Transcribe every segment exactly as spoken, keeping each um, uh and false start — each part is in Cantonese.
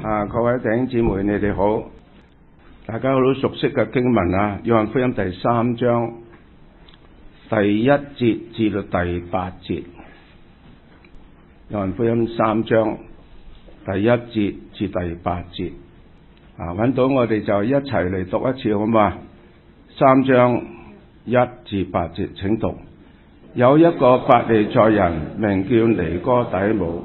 啊，各位弟兄姊妹，你哋好！大家好熟悉嘅經文啊，《約翰福音》第三章第一節至到第八節，《約翰福音》三章第一節至第八節。啊，揾到我哋就一齊嚟讀一次好嘛？三章一至八節，請讀。有一個法利賽人，名叫尼哥底母。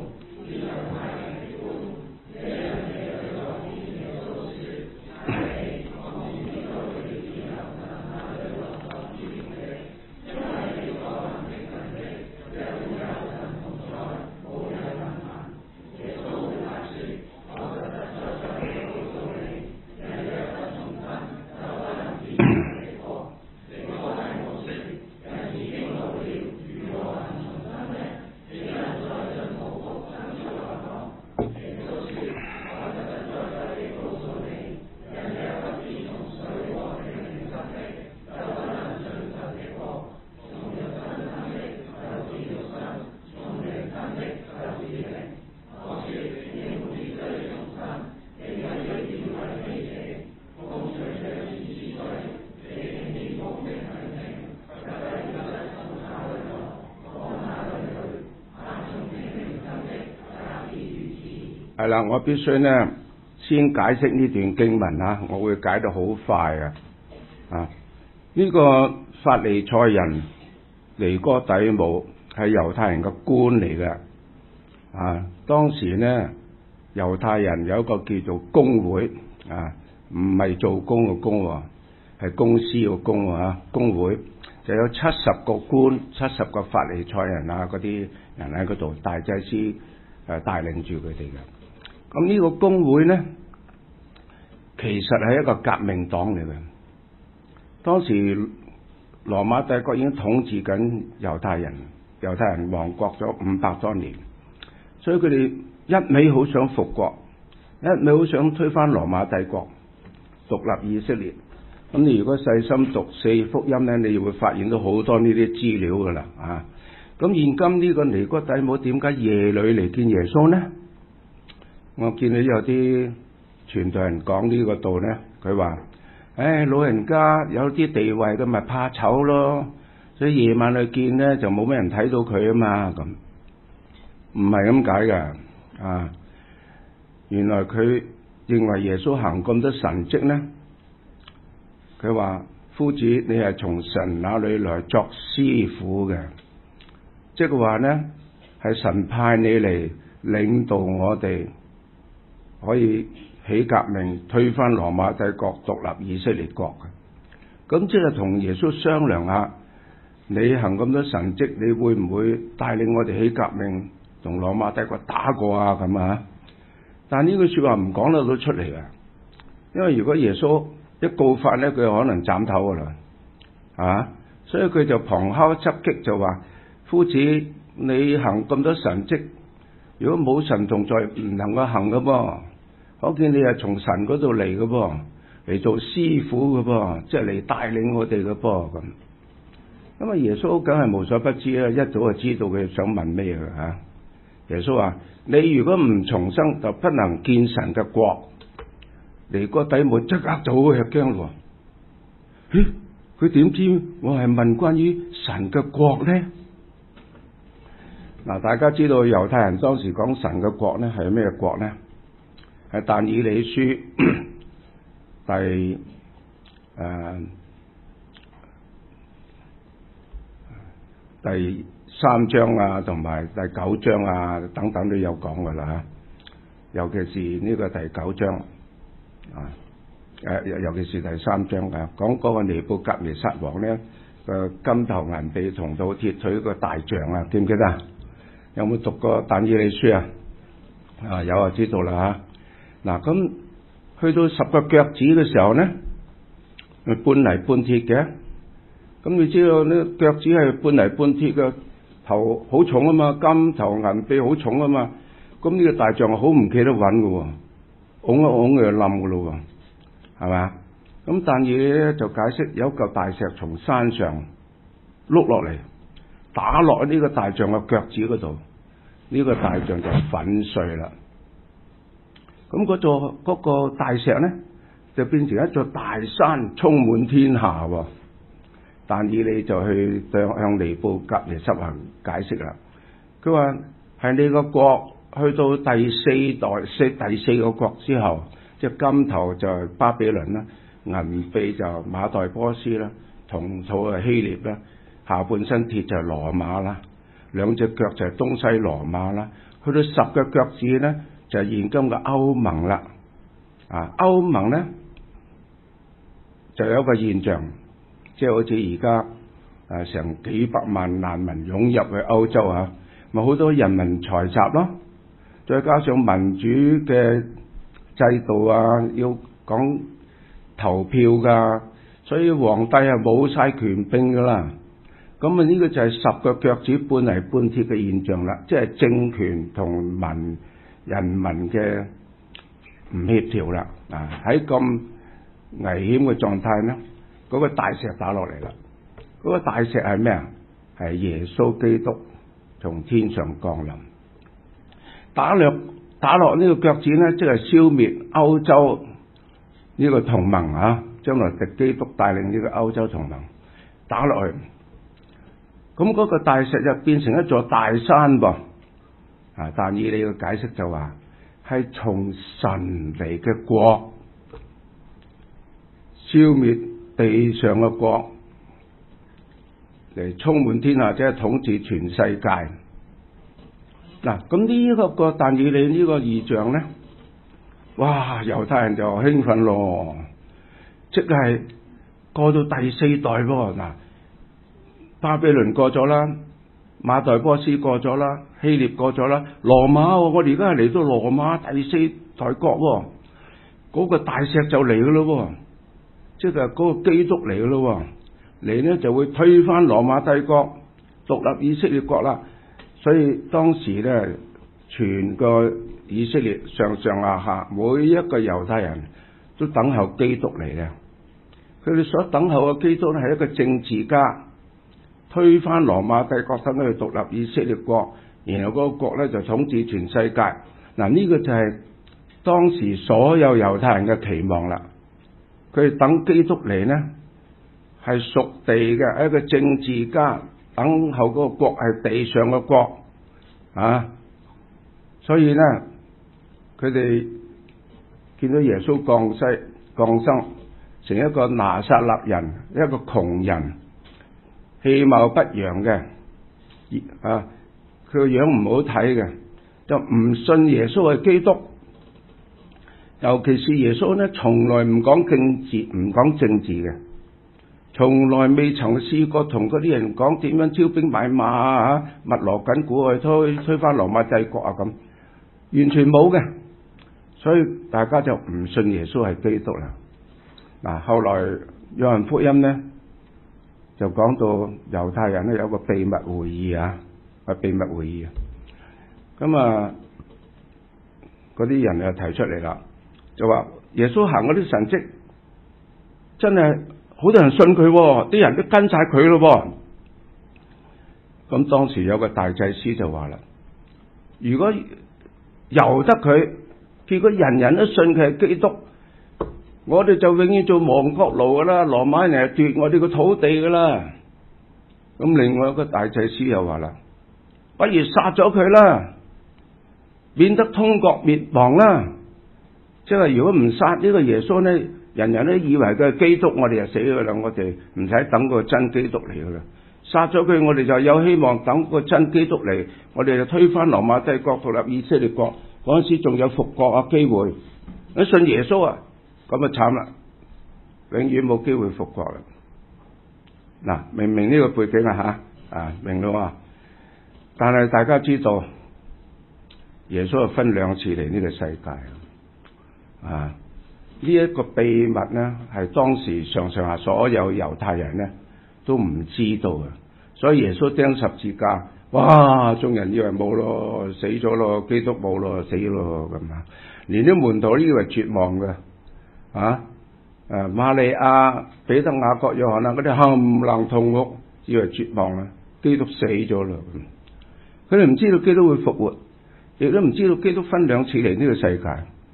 係啦，我必須呢先解釋呢段經文啊，我會解得好快啊！啊，呢個法利賽人尼哥底母係猶太人嘅官嚟嘅啊。當時呢，猶太人有一個叫做公會啊，唔係做工嘅工，係公司嘅工啊。公會就有七十個官，七十個法利賽人啊，嗰啲人喺嗰度，大祭司誒帶領住佢哋嘅。咁呢個公會呢，其實係一個革命黨嚟嘅。當時羅馬帝國已經統治緊猶太人，猶太人亡國咗五百多年，所以佢哋一味好想復國，一味好想推翻羅馬帝國，獨立以色列。咁你如果細心讀四福音呢，你會發現到好多呢啲資料噶啦啊！咁現今呢個尼哥底母點解夜裏嚟見耶穌呢？我見到有啲傳道人講呢個道呢，佢話：唉，老人家有啲地位，佢咪怕醜咯，所以夜晚去見呢，就冇咩人睇到佢啊嘛。咁唔係咁解噶啊！原來佢認為耶穌行咁多神蹟呢，佢話：夫子，你係從神那裏來作師傅嘅，即係話呢，係神派你嚟領導我哋。可以起革命，推翻羅馬帝國，獨立以色列國嘅。咁即係同耶穌商量下，你行咁多神蹟，你會唔會帶領我哋起革命，同羅馬帝國打過啊？咁啊？但係呢句說話唔講得到出嚟嘅，因為如果耶穌一告發咧，佢可能斬頭噶啦，啊！所以佢就旁敲側擊就話：夫子，你行咁多神蹟，如果冇神同在，唔能夠行噶噃。可見你係從神嗰度嚟嘅噃，嚟做師傅嘅噃，即係嚟帶領我哋嘅噃咁。因為耶穌梗係無所不知啦，一早就知道佢想問咩嘅吓。耶穌話：你如果唔重生，就不能見神嘅國。尼哥底母即刻就好吃驚咯。咦？佢點知我係問關於神嘅國咧？嗱，大家知道猶太人當時講神嘅國咧係咩國咧？係但以理書第誒、呃、第三章啊，同埋第九章啊等等都有講噶啦，尤其是呢個第九章啊，誒尤其是第三章啊，講嗰個尼布甲尼撒王咧個金頭銀臂銅到鐵腿個大象啊，記唔記得？有冇讀過但以理書啊？啊有啊，知道啦吓。嗱，咁去到十個腳趾嘅時候呢，咪半泥半鐵嘅。咁你知道呢腳趾係半泥半鐵嘅，頭好重啊嘛，金頭銀臂好重啊嘛。咁呢個大象好唔企得穩嘅，拱一拱佢就冧嘅咯，係嘛？咁但係咧就解釋有一嚿大石從山上碌落嚟，打落呢個大象嘅腳趾嗰度，呢個大象就粉碎啦。咁咁嗰座嗰個大石咧就變成一座大山，充滿天下喎。但以理就去向尼布甲尼撒行解釋啦。佢話係你個國去到第四代四第四個國之後，即係金頭就係巴比倫啦，銀臂就馬代波斯啦，銅土係希臘啦，下半身鐵就係羅馬啦，兩隻腳就係東西羅馬啦，去到十個腳趾咧就係現今嘅歐盟啦。啊，歐盟咧就有一個現象，即係好似而家誒成幾百萬難民湧入去歐洲啊，咪好多人民財集咯，再加上民主嘅制度啊，要講投票噶，所以皇帝係冇晒權柄噶啦。咁啊呢個就係十個腳趾搬嚟搬貼嘅現象啦，即係政權同民人民嘅唔協調啦。啊喺咁危險嘅狀態呢，嗰個大石打落嚟啦。嗰個大石係咩啊？係耶穌基督從天上降臨，打落打落呢個腳趾呢，即係消滅歐洲呢個同盟啊！將來敵基督帶領呢個歐洲同盟打落去，咁嗰個大石就變成一座大山噃。啊！但以理嘅解釋就話係從神嚟嘅國，消滅地上嘅國，嚟充滿天下，即係統治全世界。嗱，咁呢個個但以理呢個異象咧，哇！猶太人就興奮咯，即係過到第四代喎。嗱，巴比倫過咗啦，馬代波斯過咗啦，希臘過咗啦，羅馬，我哋而家係嚟到羅馬第四代國喎，嗰個大石就嚟噶咯，即係嗰個基督嚟噶咯，嚟呢就會推翻羅馬帝國，獨立以色列國啦。所以當時咧，全個以色列上上下下每一個猶太人都等候基督嚟嘅。佢哋所等候嘅基督咧係一個政治家，推翻羅馬帝國，等佢獨立以色列國，然後嗰個國咧就統治全世界。嗱，呢個就係當時所有猶太人嘅期望啦。佢哋等基督嚟呢，係屬地嘅一個政治家。等候嗰個國係地上嘅國啊，所以呢，佢哋見到耶穌降世降生，成一個拿撒勒人，一個窮人，氣貌不揚嘅，啊，佢個樣唔好睇嘅，就唔信耶穌係基督。尤其是耶穌呢，從來唔講政治，唔講政治嘅。從來未曾試過同嗰啲人講點樣招兵買馬啊，密鑼緊鼓去推推翻羅馬帝國啊，咁完全冇嘅，所以大家就唔信耶穌係基督啦。嗱，後來約翰福音呢就講到猶太人咧有個秘密會議啊，係秘密會議啊，咁啊嗰啲人就提出嚟啦，就話耶穌行嗰啲神蹟真係。好多人信佢，啲人都跟晒佢咯。咁當時有個大祭司就話啦：如果由得佢，結果人人都信佢係基督，我哋就永遠做亡國奴噶啦，羅馬人係奪我哋個土地噶啦。咁另外一個大祭司又話啦：不如殺咗佢啦，免得通國滅亡啦。即係如果唔殺呢個耶穌呢，人人都以為佢係基督，我哋就死噶啦，我哋唔使等個真基督嚟噶啦。殺咗佢，我哋就有希望等個真基督嚟，我哋就推翻羅馬帝國，獨立以色列國，嗰陣時仲有復國啊機會。你信耶穌啊，咁啊慘啦，永遠冇機會復國啦。嗱，明唔明呢個背景啊吓？啊，明啦嘛。但係大家知道，耶穌係分兩次嚟呢個世界啊。呢一個秘密呢，係當時上上下所有猶太人呢都唔知道嘅，所以耶穌釘十字架，哇！眾人以為冇咯，死咗咯，基督冇咯，死咯咁啊！連啲門徒都以為絕望嘅，啊！誒，瑪利亞、彼得、雅各、約翰啊，嗰啲冚唪唥痛哭，以為絕望啦，基督死咗啦。佢哋唔知道基督會復活，亦都唔知道基督分兩次嚟呢個世界。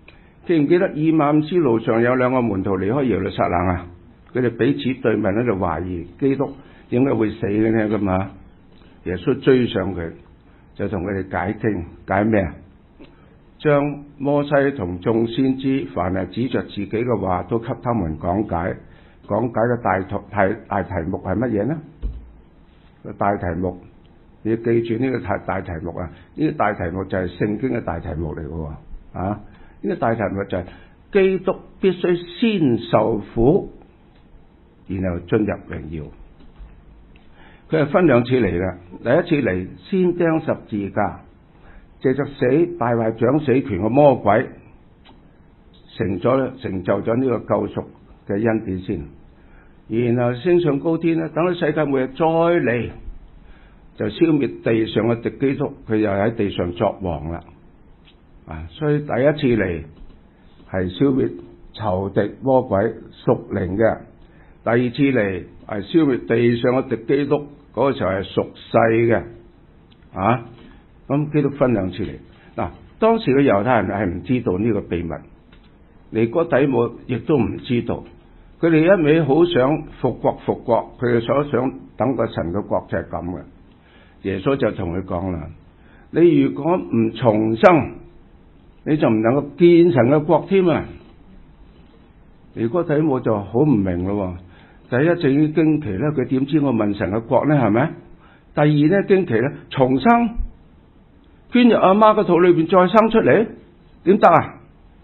記唔記得以馬忤斯路上有兩個門徒離開耶路撒冷啊？佢哋彼此對問喺度懷疑基督點解會死嘅呢？咁啊，耶穌追上佢，就同佢哋解經，解咩啊？將摩西同眾先知凡係指着自己嘅話，都給他們講解。講解嘅大題大大題目係乜嘢呢？個大題目你要記住呢個大大題目啊！呢個大題目就係聖經嘅大題目嚟嘅喎啊！呢個大題目就係基督必須先受苦，然後進入榮耀。佢係分兩次嚟嘅，第一次嚟先釘十字架，借着死敗壞掌死權嘅魔鬼，成咗成就咗呢個救贖嘅恩典先，然後升上高天咧，等到世界末日再嚟，就消滅地上嘅敵基督，佢又喺地上作王啦。啊，所以第一次嚟係消滅仇敵魔鬼屬靈嘅，第二次嚟係消滅地上嘅敵基督，嗰、那個時候係屬世嘅。啊，咁基督分兩次嚟。嗱、啊，當時嘅猶太人係唔知道呢個秘密，尼哥底母亦都唔知道，佢哋一味好想復國復國，佢哋所想等個神嘅國就係咁嘅。耶穌就同佢講啦：你如果唔重生，你就唔能夠見神嘅國添啊！尼哥底母就好唔明咯。第一就已經驚奇咧，佢點知我問神嘅國咧？係咪？第二咧驚奇咧，重生，捐入阿媽個肚裏邊再生出嚟，點得啊？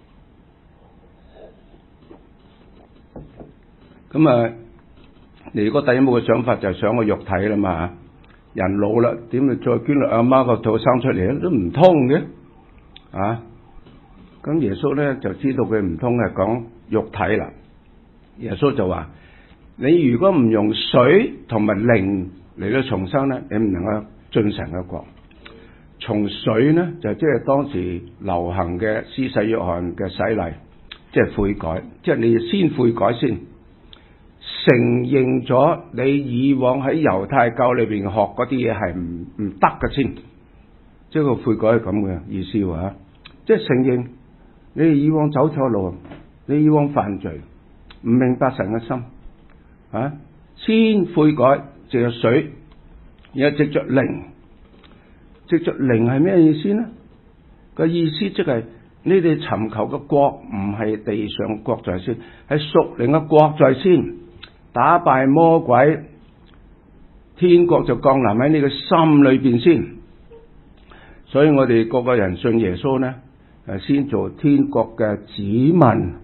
咁啊，尼哥底母嘅想法就係想個肉體啦嘛，人老啦，點會再捐落阿媽個肚生出嚟咧？都唔通嘅啊！咁耶穌咧就知道佢唔通係講肉體啦。耶穌就話：你如果唔用水同埋靈嚟到重生咧，你唔能夠進神嘅國。從水咧就即係當時流行嘅施洗約翰嘅洗禮，即係悔改，即係你先悔改先，承認咗你以往喺猶太教裏邊學嗰啲嘢係唔唔得嘅先，即係個悔改係咁嘅意思喎，即係承認你以往走錯路，你以往犯罪，唔明白神嘅心啊，先悔改，藉着水，然後藉着靈，藉着靈係咩意思呢？個意思即係你哋尋求嘅國唔係地上國在先，係屬靈嘅國在先，打敗魔鬼，天國就降臨喺你嘅心裏邊先。所以我哋個個人信耶穌呢，誒，先做天國嘅子民，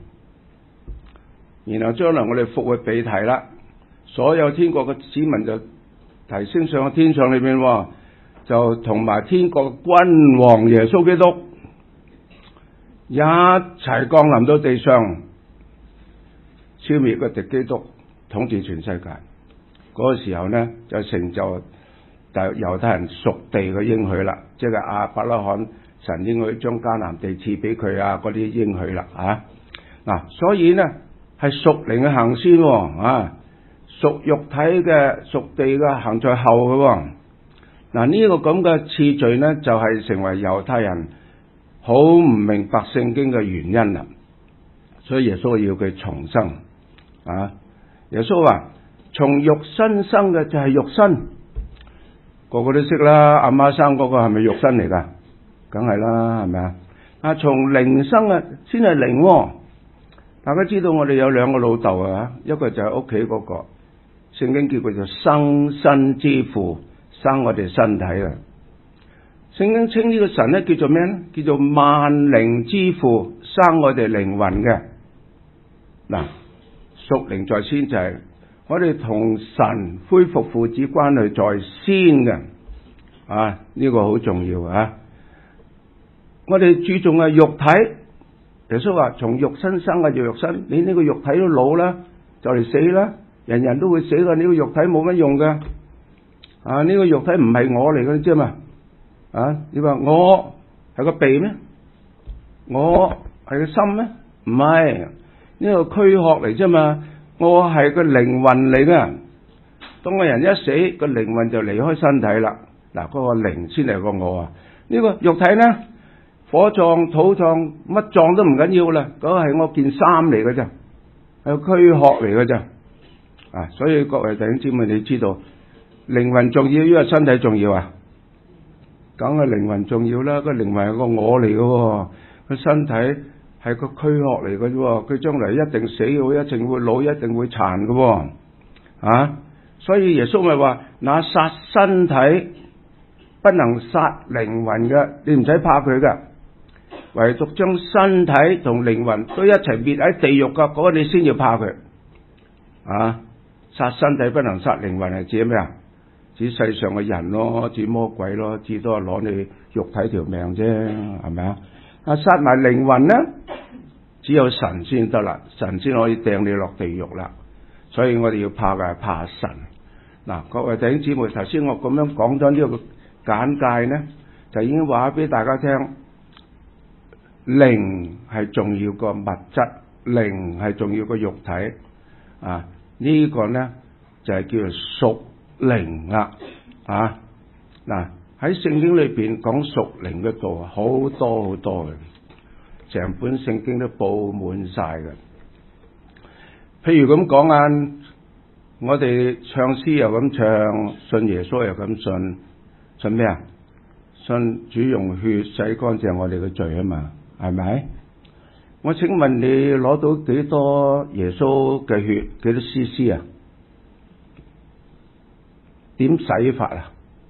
然後將來我哋復活被提啦，所有天國嘅子民就提升上去天上裏邊，就同埋天國嘅君王耶穌基督一齊降臨到地上，消滅個敵基督，統治全世界。嗰個時候呢，就成就就猶太人屬地嘅應許啦，即係亞伯拉罕神應許將迦南地賜俾佢啊，嗰啲應許啦啊。嗱，所以呢係屬靈嘅行先啊，屬肉體嘅屬地嘅行在後嘅。嗱，呢個咁嘅次序呢，就係、是、成為猶太人好唔明白聖經嘅原因啦。所以耶穌要佢重生啊。耶穌話：從肉身生嘅就係肉身，個個都識啦。阿媽生嗰個係咪肉身嚟噶？梗係啦，係咪啊？啊，從靈生嘅先係靈。大家知道我哋有兩個老豆啊，一個就係屋企嗰個，聖經叫佢做生身之父。生我哋身體啊！聖經稱呢個神咧叫做咩咧？叫做萬靈之父，生我哋靈魂嘅。嗱，屬靈在先就係我哋同神恢復父子關係在先嘅啊！呢個好重要啊！我哋注重嘅肉體，耶穌話從肉身生嘅就肉身，你呢個肉體都老啦，就嚟死啦，人人都會死噶，呢個肉體冇乜用噶。啊！呢、這個肉體唔係我嚟嘅，你知嘛？啊！你話我係個鼻咩？我係個心咩？唔係，呢、這個軀殼嚟啫嘛。我係個靈魂嚟嘅。當個人一死，個靈魂就離開身體啦。嗱，嗰個靈先係個我啊。呢、這個肉體呢， 火葬、土葬，乜葬都唔緊要啦，嗰係我件衫嚟嘅啫，係個軀殼嚟嘅啫。啊，所以各位弟兄姊妹，你知道靈魂重要，因為身體重要啊，梗係靈魂重要啦。個靈魂係個我嚟嘅，個身體係個軀殼嚟嘅啫，佢將來一定死嘅，一定會老，一定會殘嘅。啊，所以耶穌咪話：那殺身體不能殺靈魂嘅，你唔使怕佢噶，唯獨將身體同靈魂都一齊滅喺地獄噶，嗰個你先要怕佢。啊，殺身體不能殺靈魂係指咩啊？指世上嘅人咯，指魔鬼咯，至多係攞你肉體條命啫，係咪啊？啊，殺埋靈魂呢，只有神先得啦，神先可以掟你落地獄啦。所以我哋要怕嘅係怕神。嗱，各位弟兄姊妹，頭先我咁樣講咗呢個簡介呢，就已經話俾大家聽，靈係重要過物質，靈係重要過肉體。啊，呢、這個呢就係、是、叫做屬靈啦。啊，嗱，喺聖經裏邊講屬靈嘅道好多好多嘅，成本聖經都布滿晒嘅。譬如咁講啊，我哋唱詩又咁唱，信耶穌又咁信，信咩啊？信主用血洗乾淨我哋嘅罪啊嘛，係咪？我請問你攞到幾多耶穌嘅血？幾多 C C 啊？點洗法啊？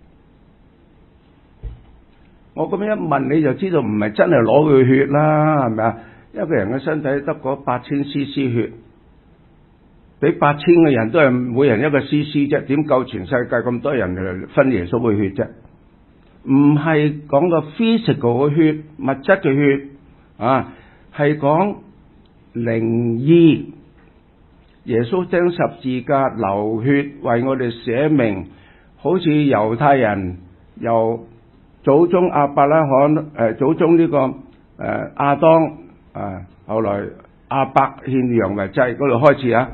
我咁樣一問你就知道唔係真係攞佢血啦，係咪啊？一個人嘅身體得嗰八千 C C 血。俾八千個人都係每人一個 C C 啫，點夠全世界咁多人嚟分耶穌嘅血啫？唔係講個 physical 嘅血，物質嘅血啊，係講靈意。耶穌釘十字架流血為我哋捨命，好似猶太人由祖宗亞伯拉罕誒、呃、祖宗呢、這個誒、呃、亞當啊，後來亞伯獻羊為祭嗰度開始啊。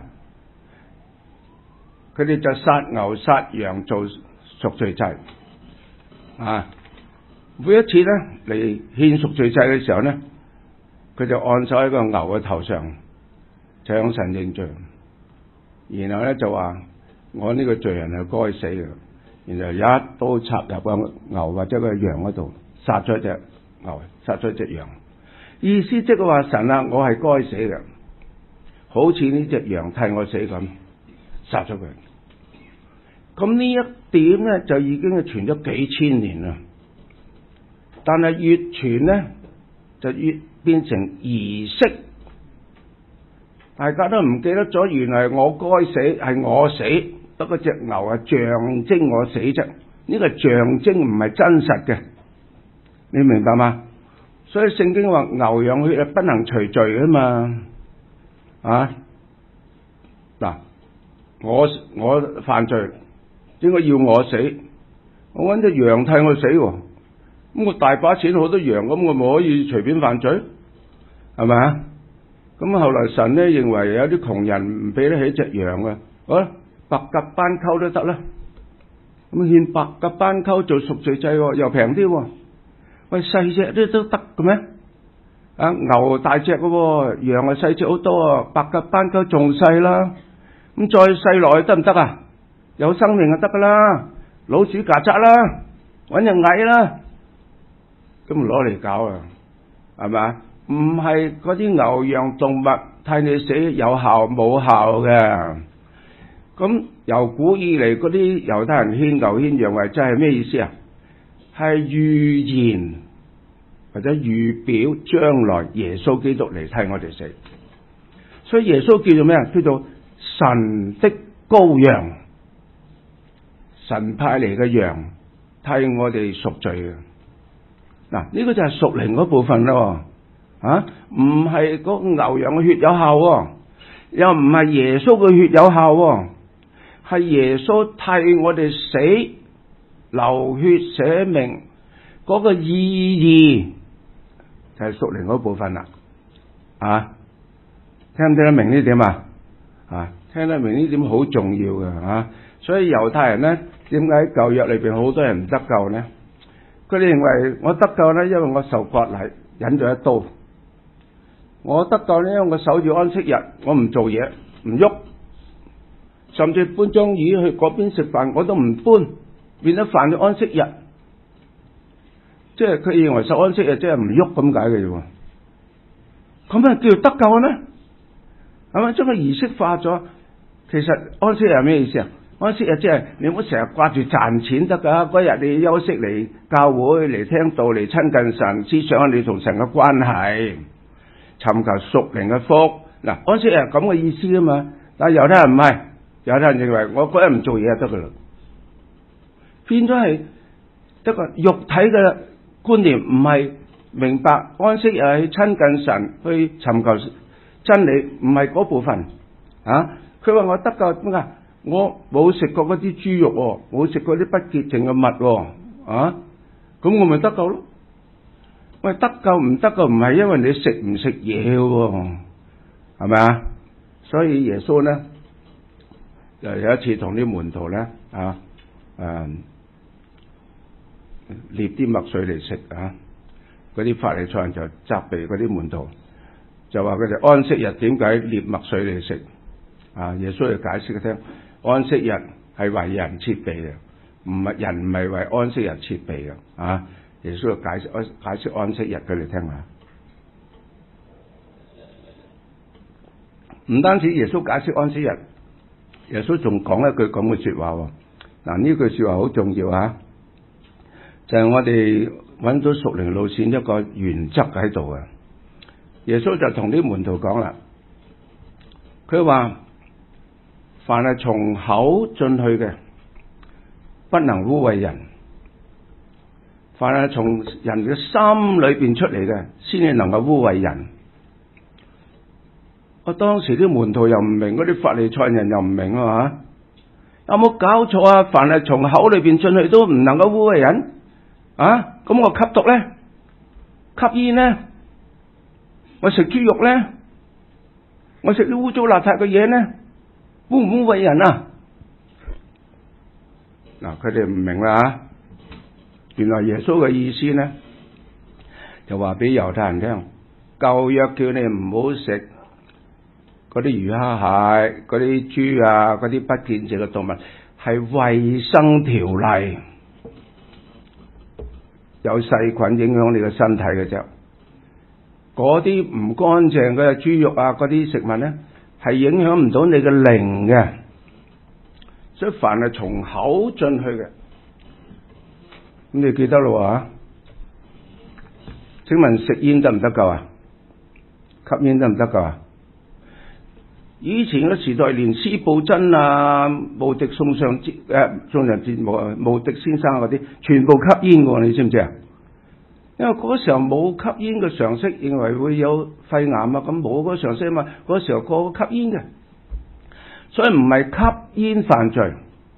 佢哋就殺牛殺羊做贖罪祭啊！每一次咧嚟獻贖罪祭嘅時候咧，佢就按手喺個牛嘅頭上，就向神認罪，然後咧就話：我呢個罪人係該死嘅。然後一刀插入個牛或者個羊嗰度，殺咗隻牛，殺咗隻羊。意思即係話神啊，我係該死嘅，好似呢隻羊替我死咁，殺咗佢。咁呢一點咧就已經係傳咗幾千年啦，但係越傳咧就越變成儀式，大家都唔記得咗，原來我該死係我死，得嗰隻牛係象徵我死啫，呢個象徵唔係真實嘅，你明白嗎？所以聖經話牛羊血係不能除罪啊嘛，啊嗱，我我犯罪。應該要我死，我揾隻羊替我死，咁我大把錢好多羊，咁我咪可以隨便犯罪，係咪啊？咁後來神咧認為有啲窮人唔俾得起隻羊啊，好啦，白鴿斑鳩都得啦，咁獻白鴿斑鳩做贖罪祭，又平啲，喂細隻都都得嘅咩？啊牛大隻嘅，羊啊細隻好多啊，白鴿斑鳩仲細啦，咁再細落去得唔得啊？有生命就得噶啦，老鼠曱甴啦，搵隻蟻啦，咁攞嚟搞啊，係咪？唔係嗰啲牛羊動物替你死有效冇效嘅。咁由古以嚟嗰啲猶太人獻牛獻羊為祭係咩意思啊？係預言或者預表將來耶穌基督嚟替我哋死，所以耶穌叫做咩啊？叫做神的羔羊。神派嚟嘅羊替我哋贖罪嘅，嗱呢個就係屬靈嗰部分咯，啊唔係嗰牛羊嘅血有效，又唔係耶穌嘅血有效，係耶穌替我哋死流血捨命嗰個意義就係屬靈嗰部分啦，啊聽唔聽得明呢點啊？啊聽得明呢點好重要嘅啊！所以猶太人咧，點解舊約裏邊好多人唔得救呢？ 佢哋認為我得救咧，因為我受割禮，忍咗一刀。我得救咧，因為我守住安息日，我唔做嘢，唔喐，甚至搬張椅去嗰邊食飯，我都唔搬，變咗犯咗安息日。即係佢認為守安息日即係唔喐咁解嘅啫。咁啊叫做得救嘅咩？係咪將個儀式化咗？其實安息日係咩意思啊？安息日即係你唔好成日掛住賺錢得噶，嗰日你休息嚟教會嚟聽道嚟親近神，思想你同神嘅關係，尋求屬靈嘅福。嗱，安息日係咁嘅意思啊嘛。但係猶太人唔係，猶太人認為我嗰日唔做嘢就得噶啦，變咗係一個肉體嘅觀念，唔係明白安息日去親近神，去尋求真理，唔係嗰部分啊。佢話我得救點解？我冇食過嗰啲豬肉，冇食過啲不潔淨嘅物，啊，咁我咪得救咯？喂，得救唔得救唔係因為你食唔食嘢嘅，係咪啊？所以耶穌咧，就有一次同啲門徒咧啊，誒，捏啲麥穗嚟食啊，嗰啲法利賽人就責備嗰啲門徒，就話佢哋安息日點解捏麥穗嚟食？啊！耶穌就解釋佢聽，安息日係為人設備嘅，唔係人唔係為安息日設備嘅。啊！耶穌就解釋安解釋安息日佢哋聽下。唔單止耶穌解釋安息日，耶穌仲講一句咁嘅說話喎。嗱、啊，呢句說話好重要啊！就係、是、我哋揾到屬靈路線一個原則喺度啊！耶穌就同啲門徒講啦，佢話，凡係從口進去嘅，不能污穢人；凡係從人嘅心裏邊出嚟嘅，先至能夠污穢人。我當時啲門徒又唔明，嗰啲法利賽人又唔明啊！有冇搞錯啊？凡係從口裏邊進去都唔能夠污穢人啊！咁我吸毒咧，吸煙咧，我食豬肉咧，我食啲污糟邋遢嘅嘢咧，污唔污穢人啊？嗱，佢哋唔明啦吓。原來耶穌嘅意思咧，就話俾猶太人聽，舊約叫你唔好食嗰啲魚蝦蟹、嗰啲豬啊、嗰啲不潔淨嘅動物，係衛生條例，有細菌影響你嘅身體嘅啫。嗰啲唔乾淨嘅豬肉啊，嗰啲食物咧，係影響唔到你嘅靈嘅。所以凡係從口進去嘅，咁你記得咯啊？請問食煙得唔得救啊？吸煙得唔得救啊？以前嘅時代，連司布真啊、無敵宋尚節誒、宋尚節無無敵先生嗰啲，全部吸煙嘅，你知唔知啊？因為嗰時候冇吸煙嘅常識，認為會有肺癌啊，咁冇嗰個常識啊嘛。嗰時候個個吸煙嘅，所以唔係吸煙犯罪，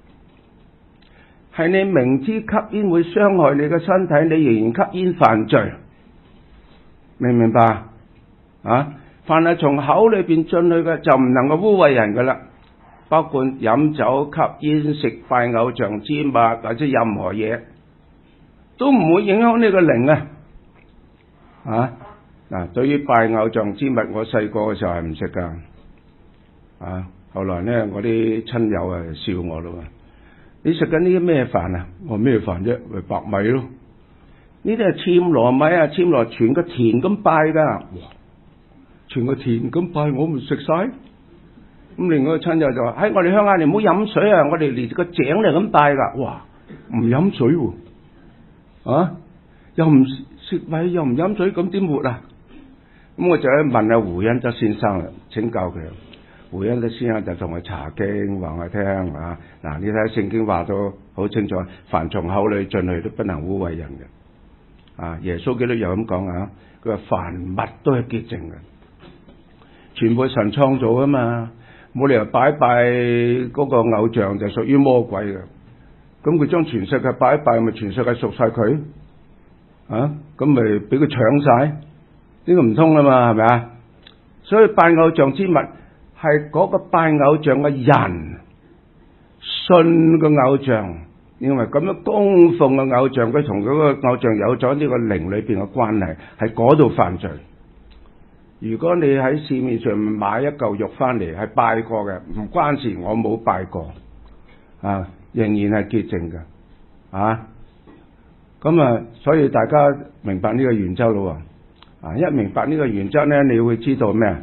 係你明知吸煙會傷害你嘅身體，你仍然吸煙犯罪，明唔明白啊？凡係從口裏邊進去嘅，就唔能夠污穢人噶啦，包括飲酒、吸煙、食拜偶像之物或者任何嘢，都唔會影響你個靈啊！啊嗱，對於拜偶像之物，我細個嘅時候係唔食噶，啊，後來咧我啲親友啊笑我咯，你食緊呢啲咩飯啊？我咩飯啫？咪白米咯，呢啲係暹羅米啊，暹羅全個田咁拜噶。全個田咁拜，我唔食晒。咁另外個親友就話：喺、哎、我哋鄉下，你唔好飲水啊！我哋連個井嚟咁拜噶。哇，唔飲水喎、啊，啊，又唔食米，又唔飲水，咁點活啊？咁我就去問阿胡恩德先生啦，請教佢。胡恩德先生就同佢查經，話我聽啊。嗱，你睇聖經話到好清楚，凡從口裏進去都不能污穢人嘅。啊，耶穌基督又咁講啊，佢話凡物都係潔淨嘅。全部神創造啊嘛，冇理由擺拜嗰個偶像就屬於魔鬼嘅。咁佢將全世界擺一拜，咪全世界屬晒佢啊？咁咪俾佢搶晒？呢個唔通啊嘛，係咪啊？所以拜偶像之物係嗰個拜偶像嘅人信個偶像，呢因為咁樣供奉嘅偶像，佢同嗰個偶像有咗呢個靈裏邊嘅關係，喺嗰度犯罪。如果你喺市面上買一嚿肉翻嚟係拜過嘅，唔關事，我冇拜過啊，仍然係潔淨嘅啊。咁啊，所以大家明白呢個原則咯啊！一明白呢個原則咧，你會知道咩？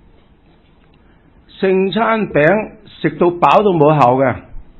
聖餐餅食到飽都冇效嘅，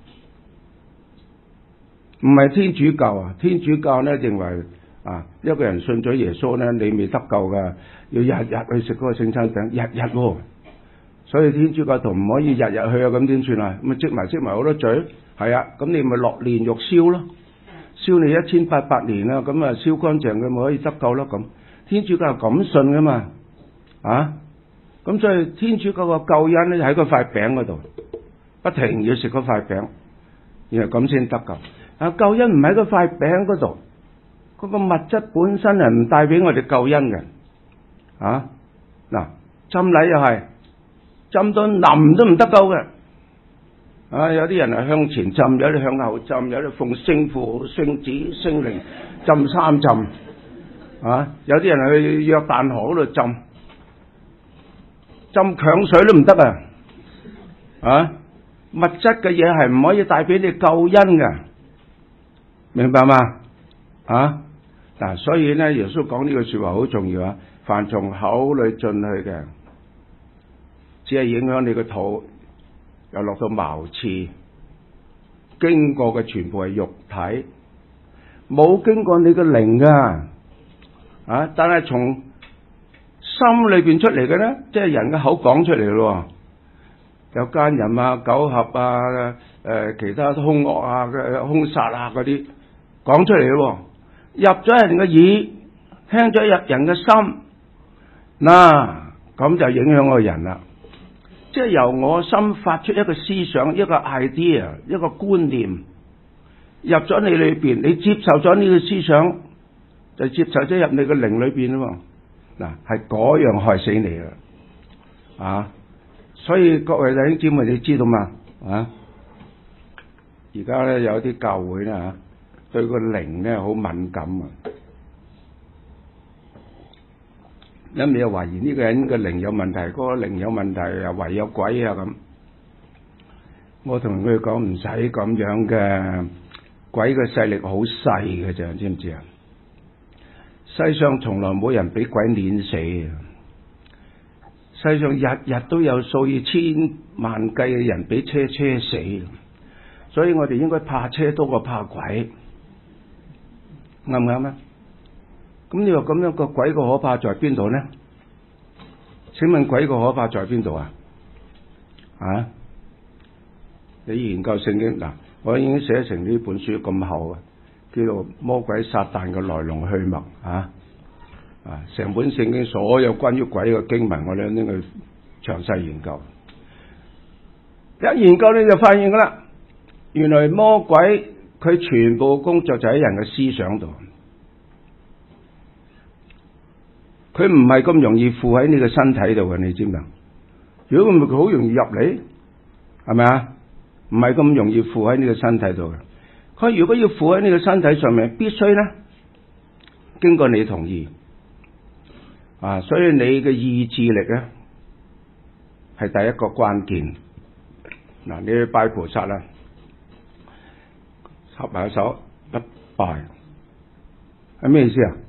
唔係天主教啊！天主教咧認為啊，一個人信咗耶穌咧，你未得救㗎，要日日去食嗰個聖餐餅，日日喎。所以天主教徒唔可以日日去啊，咁點算啊？咁咪積埋積埋好多罪，係啊，咁你咪落煉獄燒咯，燒你一千八百年啦，咁啊燒乾淨佢咪可以得救咯咁。天主教係咁信噶嘛，啊，咁所以天主教個救恩咧喺嗰塊餅嗰度，不停要食嗰塊餅，然後咁先得救。啊，救恩唔喺嗰塊餅嗰度，嗰個物質本身係唔帶俾我哋救恩嘅，啊，嗱，浸禮又係浸到淋都唔得救嘅，啊，有啲人係向前浸，有啲向後浸，有啲奉聖父、聖子、聖靈浸三浸。啊！有啲人去約旦河嗰度浸，浸強水都唔得啊！啊！物質嘅嘢係唔可以帶俾你救恩嘅，明白嗎？啊！嗱，所以咧，耶穌講呢句說話好重要啊！凡從口裏進去嘅，只係影響你個肚，又落到茅廁，經過嘅全部係肉體，冇經過你嘅靈噶。啊！但係從心裏邊出嚟嘅咧，即係人嘅口講出嚟咯，有奸淫啊、苟合啊、誒、呃、其他兇惡啊、嘅兇殺啊嗰啲講出嚟咯，入咗人嘅耳，聽咗入人嘅心，嗱咁就影響個人啦。即係由我心發出一個思想、一個 idea、一個觀念，入咗你裏邊，你接受咗呢個思想。就接受咗入你個靈裏邊啊嘛，嗱係嗰樣害死你啦，啊！所以各位弟兄姊妹，你知道嘛？啊！而家咧有啲教會咧吓，對個靈咧好敏感啊，因為又懷疑呢個人嘅靈有問題，嗰個靈有問題，又懷疑有鬼啊咁。我同佢講唔使咁樣嘅，鬼嘅勢力好細嘅咋，知唔知啊？世上從來冇人俾鬼碾死啊！世上日日都有數以千萬計嘅人俾車車死，所以我哋應該怕車多過怕鬼，啱唔啱啊？咁你話咁樣個鬼個可怕在邊度呢？請問鬼個可怕在邊度啊？啊？你研究聖經嗱，我已經寫成呢本書咁厚啊！叫做魔鬼撒旦嘅來龍去脈啊！啊，成本聖經所有關於鬼嘅經文，我哋應該詳細研究。一研究你就發現噶啦，原來魔鬼佢全部工作就喺人嘅思想度，佢唔係咁容易附喺你嘅身體度嘅，你知唔知？如果唔係佢好容易入嚟，係咪啊？唔係咁容易附喺你嘅身體度嘅。佢如果要附喺你嘅身體上面，必須咧經過你同意啊，所以你嘅意志力咧係第一個關鍵。嗱，你去拜菩薩啦，合埋手一拜，係咩意思啊？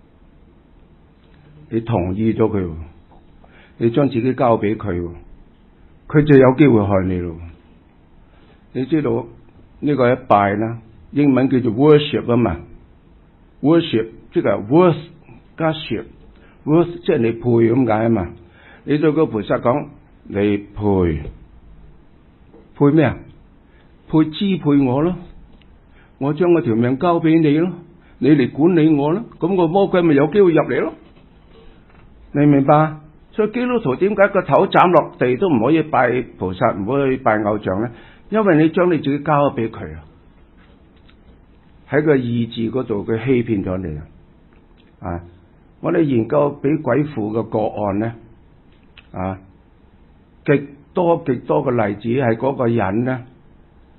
你同意咗佢，你將自己交俾佢，佢就有機會害你咯。你知道？呢個一拜啦，英文叫做 worship 啊嘛 ，worship 即係 worth 加 ship，worth 即係你配咁解啊嘛。你對個菩薩講，你配配咩啊？配支配我咯，我將我條命交俾你咯，你嚟管理我咯，咁個魔鬼咪有機會入嚟咯。你明唔明白？所以基督徒點解個頭斬落地都唔可以拜菩薩，唔可以拜偶像咧？因為你將你自己交咗俾佢啊，喺個意志嗰度佢欺騙咗你啊！我哋研究俾鬼附嘅個案咧，啊，極多極多嘅例子係嗰個人咧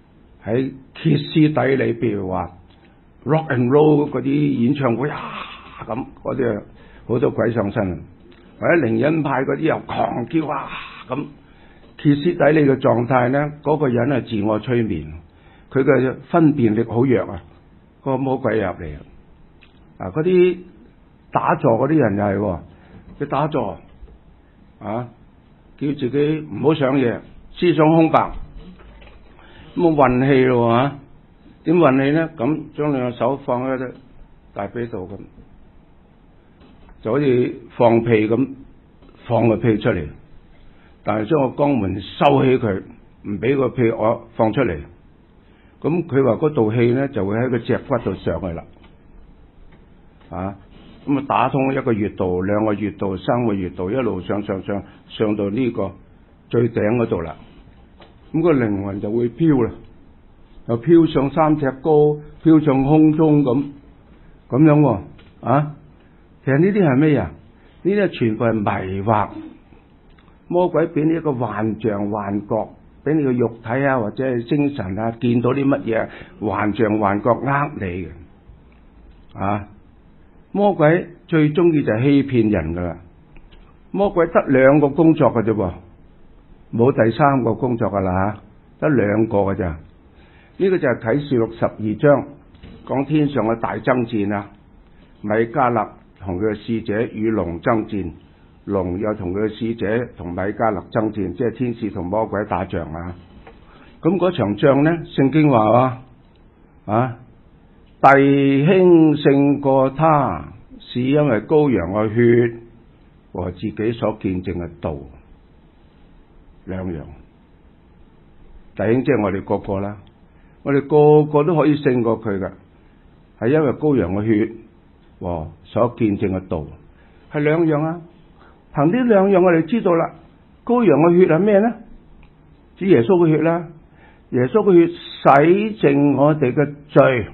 喺歇斯底里，譬如話 rock and roll 嗰啲演唱會啊，咁嗰啲啊好多鬼上身，或者靈恩派嗰啲又狂叫啊，咁歇斯底里嘅狀態咧，嗰、嗰個人係自我催眠，佢嘅分辨力好弱啊，嗰個魔鬼入嚟啊！嗰啲打坐嗰啲人又係，佢打坐啊，叫自己唔好想嘢，思想空白，咁啊運氣咯嚇，點運氣咧？咁將兩個手放喺大髀度咁，就好似放屁咁，放個屁出嚟，但係將個肛門收起佢，唔俾個屁我放出嚟。咁佢話嗰道氣咧就會喺個脊骨度上去啦，啊！咁啊打通一個穴道、兩個穴道、三個穴道，一路上上上上到呢個最頂嗰度啦。咁個靈魂就會飄啦，又飄上三尺高，飄上空中咁咁樣喎。啊，其實呢啲係咩啊？呢啲係全部係迷惑，魔鬼俾你一個幻象、幻覺，俾你個肉體啊或者係精神啊見到啲乜嘢幻象、幻覺呃你嘅。啊！魔鬼最中意就係欺騙人噶啦，魔鬼得兩個工作噶啫噃，冇第三個工作噶啦吓，得兩個噶咋？呢、這個就係啟示錄十二章講天上嘅大爭戰啊！米迦勒同佢嘅使者與龍爭戰，龍又同佢嘅使者同米迦勒爭戰，即係天使同魔鬼打仗啊！咁嗰場仗咧，聖經話啊啊！弟兄勝過他，是因為羔羊嘅血和自己所見證嘅道。兩樣，弟兄即係我哋個個啦，我哋個個都可以勝過佢㗎，係因為羔羊嘅血和所見證嘅道，係兩樣啊。憑呢兩樣我哋知道啦，羔羊嘅血係咩咧？指耶穌嘅血啦，耶穌嘅血洗淨我哋嘅罪。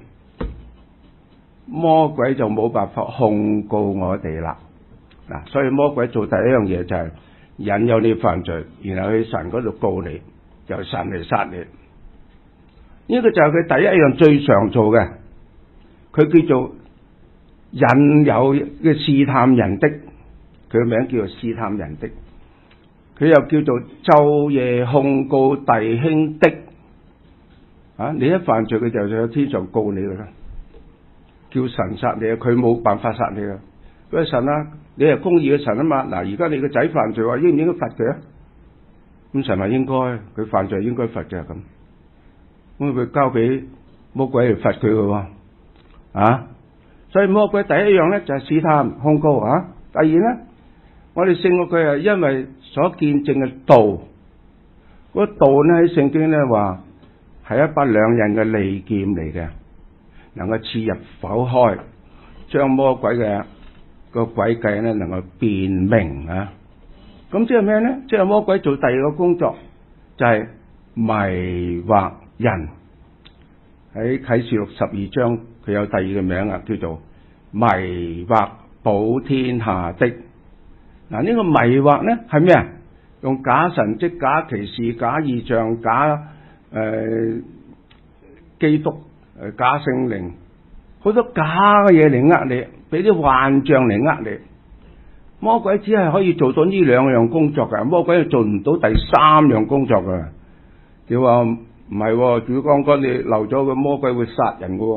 魔鬼就冇辦法控告我哋啦，嗱，所以魔鬼做第一樣嘢就係引誘你犯罪，然後去神嗰度告你，由神嚟殺你。呢、這個就係佢第一樣最常做嘅，佢叫做引誘嘅試探人的，佢嘅名叫做試探人的，佢又叫做晝夜控告弟兄的。啊，你一犯罪佢就喺天上告你噶啦。叫神殺你啊！佢冇辦法殺你啊！佢話神啊，你係公義嘅神啊嘛！嗱，而家你個仔犯罪，話應唔應該罰佢啊？咁神話應該，佢犯罪應該罰嘅咁。咁佢交俾魔鬼嚟罰佢嘅喎，啊！所以魔鬼第一樣咧就係試探控告啊。第二咧，我哋勝過佢係因為所見證嘅道。嗰道咧喺聖經咧話係一把兩刃嘅利劍嚟嘅。能夠刺入剖開，將魔鬼嘅個詭計咧能夠辨明啊！咁即係咩咧？即係魔鬼做第二個工作，就係、是、迷惑人。喺啟示錄十二章，佢有第二個名啊，叫做迷惑保天下的。嗱，呢個迷惑咧係咩啊？用假神蹟、假奇事、假異象、假誒、呃、基督。誒，假聖靈，好多假嘅嘢嚟呃你，俾啲幻象嚟呃你。魔鬼只係可以做到呢兩樣工作噶，魔鬼係做唔到第三樣工作噶。你話唔係？主剛剛你漏咗個魔鬼會殺人噶。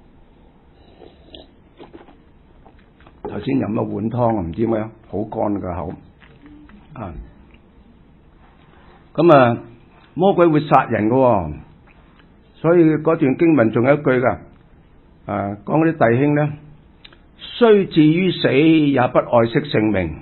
頭先飲咗碗湯，唔知咩，好乾個口啊。咁啊，魔鬼會殺人噶。所以嗰段經文仲有一句噶，啊，講嗰啲弟兄咧，雖至於死也不愛惜性命。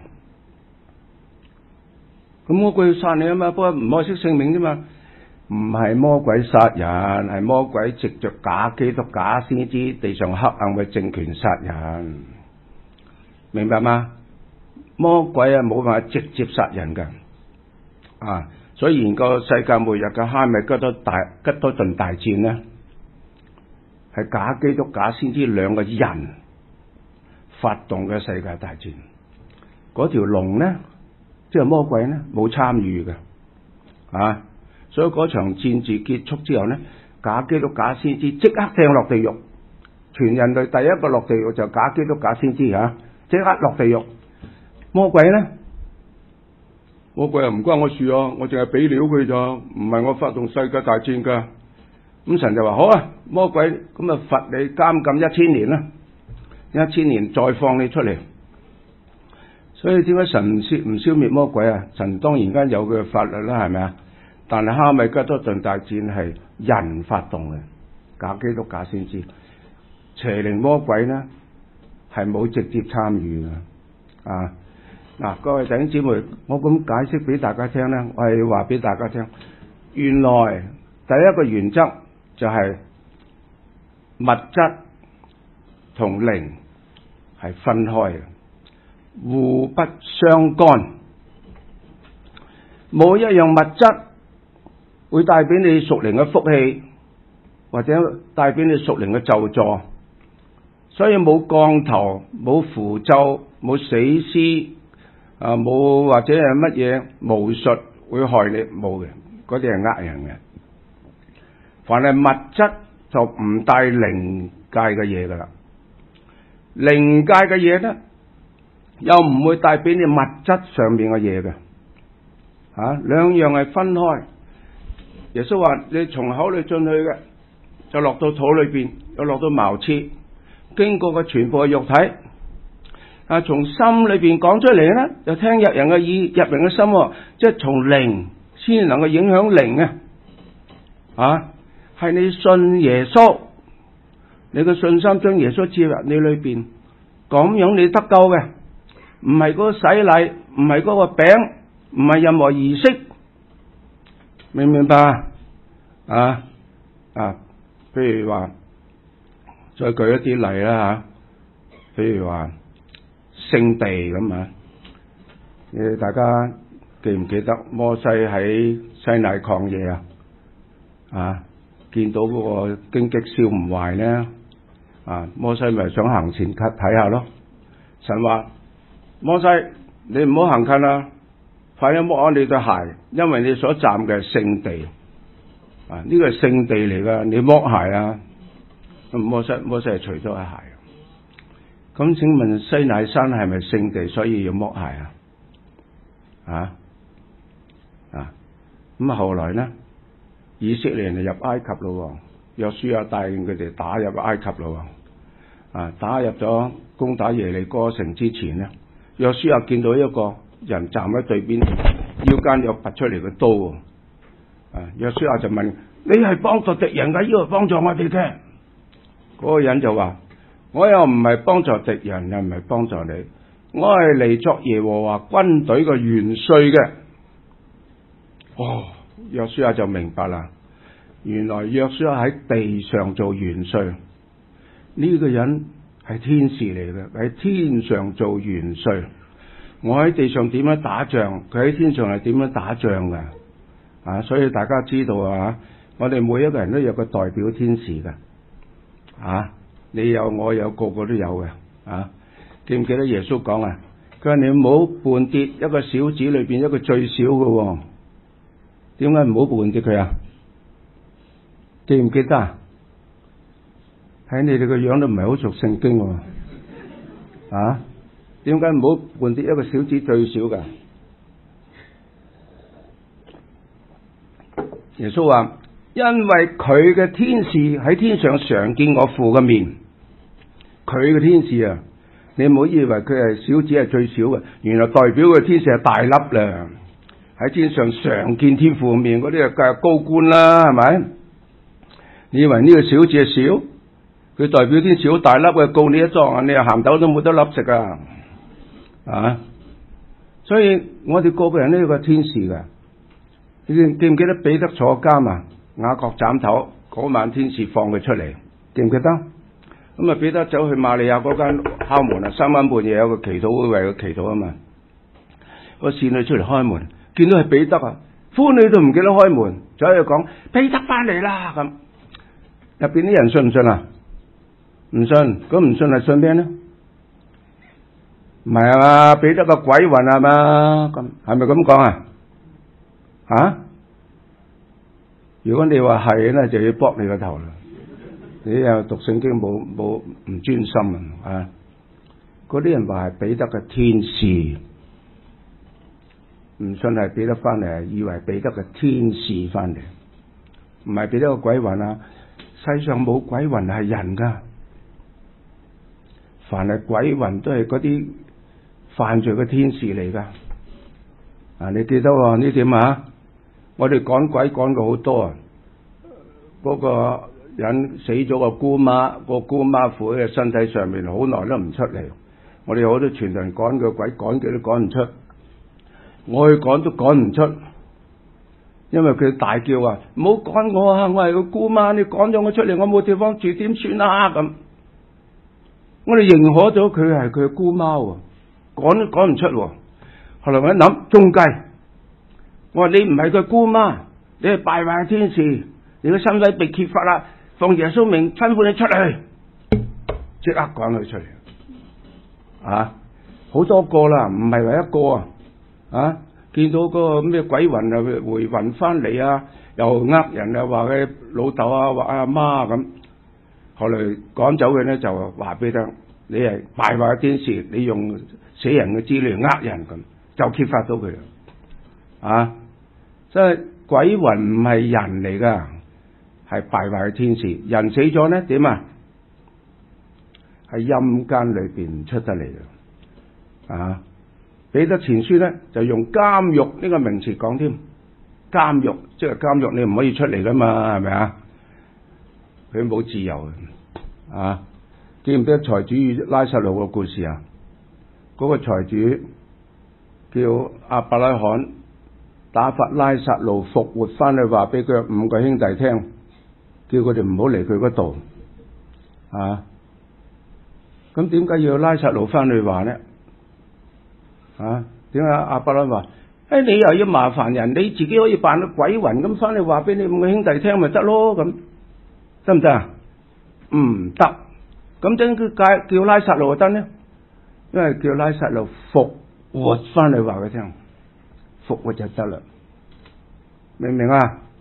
咁魔鬼要殺你啊嘛，不過唔愛惜性命啫嘛。唔係魔鬼殺人，係魔鬼藉着假基督、假先知、地上黑暗嘅政權殺人，明白嗎？魔鬼啊冇辦法直接殺人噶，啊。所以研究世界末日嘅哈米吉多大吉多頓大戰咧，係假基督、假先知兩個人發動嘅世界大戰。嗰條龍咧，即係魔鬼咧，冇參與嘅，啊！所以嗰場戰事結束之後咧， 假基督假先知即刻掟落地獄，全人類第一個落地獄就假基督假先知嚇，即刻落地獄。魔鬼咧，魔鬼又唔關我事啊，我淨係俾料佢咋，唔係我發動世界大戰噶。咁神就話好啊，魔鬼咁啊罰你監禁一千年啦，一千年再放你出嚟。所以點解神唔消唔消滅魔鬼啊？神當然間有佢嘅法律啦，係咪啊？但係哈米吉多頓大戰係人發動嘅，假基督假先知，邪靈魔鬼呢係冇直接參與嘅啊！嗱，各位弟兄姊妹，我咁解釋俾大家聽咧，我係要話俾大家聽，原來第一個原則就係物質同靈係分開嘅，互不相干。冇一樣物質會帶俾你屬靈嘅福氣，或者帶俾你屬靈嘅咒詛，所以冇降頭、冇符咒、冇死屍啊，冇或者係乜嘢巫術會害你，冇嘅，嗰啲係呃人嘅。凡係物質就唔帶靈界嘅嘢噶啦，靈界嘅嘢咧又唔會帶俾你物質上面嘅嘢嘅，吓兩樣係分開。耶穌話：你從口裏進去嘅，就落到肚裏邊，又落到茅廁，經過嘅全部係肉體。啊，從心裏邊講出嚟咧，就聽入人嘅耳，入人嘅心，即係從靈先能夠影響靈啊！啊，係你信耶穌，你嘅信心將耶穌接入你裏邊，咁樣你得救嘅，唔係嗰個洗禮，唔係嗰個餅，唔係任何儀式，明唔明白啊？啊，譬如話，再舉一啲例啦吓，譬如話。聖地咁啊！誒，大家記唔記得摩西喺西奈曠野啊？啊，見到嗰個荊棘燒唔壞咧，啊，摩西咪想行前睇下咯。神話摩西，你唔好行近啦，快啲剝開你對鞋，因為你所站嘅係聖地啊！呢個係聖地嚟噶，你剝鞋啊！咁摩西摩西係除咗對鞋。咁請問西乃山係咪聖地，所以要剝鞋啊？啊啊！咁後來呢，以色列人就入埃及咯，約書亞帶領佢哋打入埃及咯。啊，打入咗攻打耶利哥城之前呢，約書亞見到一個人站喺對邊，腰間有拔出嚟嘅刀。啊，約書亞就問：你係幫助敵人嘅，要幫助我哋嘅？嗰個人就話：我又唔係幫助敵人，又唔係幫助你，我係嚟作耶和華軍隊嘅元帥嘅。哦，約書亞就明白啦，原來約書亞喺地上做元帥，呢個人係天使嚟嘅，喺天上做元帥。我喺地上點樣打仗，佢喺天上係點樣打仗嘅。啊，所以大家知道啊，我哋每一個人都有個代表天使嘅。啊，你有我有，個個都有嘅。啊，記唔記得耶穌講啊？佢話你唔好絆跌一個小子裏邊一個最小嘅。點解唔好絆跌佢啊？記唔記得啊？睇你哋個樣都唔係好熟聖經喎。啊，點解唔好絆跌一個小子最小嘅？耶穌話：因為佢嘅天使喺天上常見我父嘅面，佢嘅天使啊，你唔好以為佢係小子係最小嘅，原來代表嘅天使係大粒啦，喺天上常見天父嘅面，嗰啲係高官啦，係咪？你以為呢個小子係小？佢代表天使好大粒嘅，告你一狀啊，你啊鹹豆都冇得粒食啊！啊，所以我哋個個人都有個天使嘅。你記唔記得彼得坐監啊？雅各斬頭嗰晚，天使放佢出嚟，記唔記得？咁啊，彼得走去瑪利亞嗰間敲門啊，三更半夜有個祈禱會為佢祈禱啊嘛。個侍女出嚟開門，見到係彼得啊，婦女都唔記得開門，就喺度講彼得翻嚟啦咁。入邊啲人信唔信啊？唔信，咁唔信係信咩呢？唔係啊嘛，彼得個鬼魂啊嘛，咁係咪咁講啊？啊？ 如果你話係咧，就要卜你個頭啦。你又讀聖經冇冇唔專心啊？嗰啲人話係彼得嘅天使，唔信係彼得翻嚟，以為彼得嘅天使翻嚟，唔係彼得個鬼魂啊！世上冇鬼魂係人噶，凡係鬼魂都係嗰啲犯罪嘅天使嚟噶。啊，你記得喎呢點啊？我哋趕鬼趕過好多啊！嗰、那個人死咗個姑媽，個姑媽婦喺身體上面好耐都唔出嚟。我哋好多傳人趕個鬼，趕極都趕唔出。我去趕都趕唔出，因為佢大叫啊！唔好趕我啊！我係個姑媽，你趕咗我出嚟，我冇地方住，點算啊？咁我哋認可咗佢係佢嘅姑媽喎，趕都趕唔出喎。後來我一諗中計，我話你唔係佢姑媽，你係敗壞嘅天使，你個身體被揭發啦，奉耶穌名吩咐你出嚟，即刻趕佢出嚟。啊，好多個啦，唔係話一個啊！啊，見到嗰個咩鬼魂啊回魂翻嚟啊，又呃人啊，話佢老豆啊，話阿媽咁。後來趕走佢咧，就話俾佢聽，你係敗壞嘅天使，你用死人嘅資料呃人咁，就揭發到佢啦。啊，即係鬼魂唔係人嚟噶，係敗壞嘅天使。人死咗咧點啊？喺陰間裏邊唔出得嚟嘅。啊，彼得前書咧就用監獄呢個名詞講添，監獄即係監獄，你唔可以出嚟噶嘛，係咪啊？佢冇自由嘅。啊，記唔記得財主與拉撒路個故事啊？嗰、那個財主叫亞伯拉罕打發拉撒路復活翻去，話俾佢五個兄弟聽，叫佢哋唔好嚟佢嗰度。啊，咁點解要拉撒路翻去話呢？啊，點解亞伯拉罕話：誒、哎，你又要麻煩人，你自己可以扮到鬼魂咁翻去話俾你五個兄弟聽咪得咯？咁得唔得啊？唔得。咁點解叫叫拉撒路就得呢？因為叫拉撒路復活翻去話佢聽，復活就得啦。明唔明啊？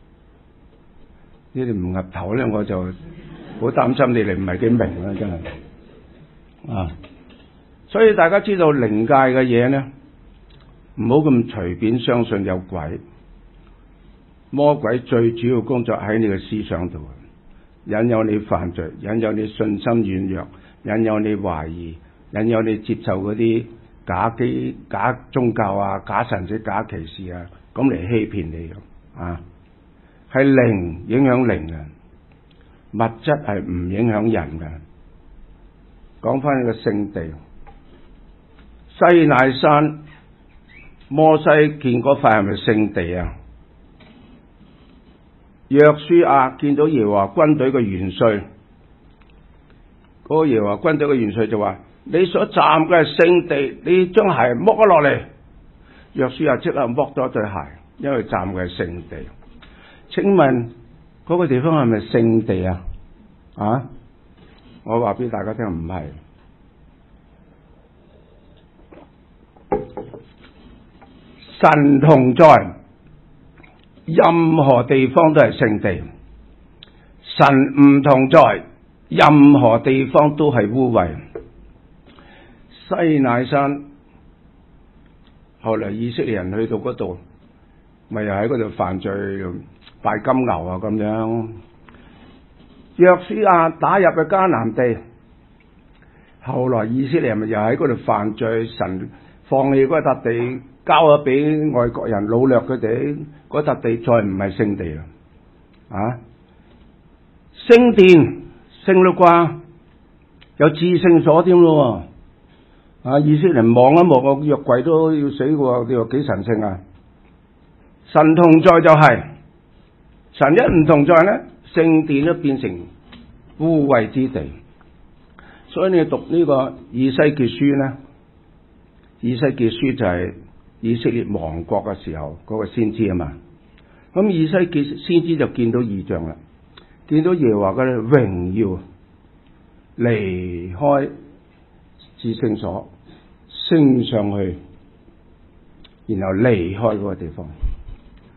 呢啲唔岌頭咧，我就好擔心你哋唔係幾明啦，真係啊！所以大家知道靈界嘅嘢呢，唔好咁隨便相信有鬼。魔鬼最主要工作喺你嘅思想度，引誘你犯罪，引誘你信心軟弱，引誘你懷疑，引誘你接受嗰啲假基假宗教啊、假神者、假騎士啊，咁嚟欺騙你啊！係靈影響靈嘅，物質係唔影響人嘅。講翻個聖地西乃山，摩西見嗰塊係咪聖地啊？約書亞見到耶和華軍隊嘅元帥，嗰、那個耶和華軍隊嘅元帥就話：你所站嘅係聖地，你將鞋剝咗落嚟。約書亞即刻剝咗對鞋，因為站嘅係聖地。請問嗰、那個地方係咪聖地啊？啊，我話俾大家聽，唔係。神同在，任何地方都係聖地；神唔同在，任何地方都係污穢。西乃山，後來以色列人去到嗰度，咪又喺嗰度犯罪，拜金牛啊咁樣。約書亞打入去迦南地，後來以色列人咪又喺嗰度犯罪，神放棄嗰笪地，交咗俾外國人擄掠佢哋，嗰笪地再唔係聖地啦。啊，聖殿聖啦啩，有至聖所添咯。啊，以色列人望一望個約櫃都要死嘅，你話幾神聖啊？神同在就係、是，神一唔同在咧，聖殿都變成污穢之地。所以你讀呢個以西結書咧，以西結書就係以色列亡國嘅時候嗰、那個先知啊嘛。咁以西結先知就見到異象啦，見到耶和華嘅榮耀離開至聖所升上去，然後離開嗰個地方。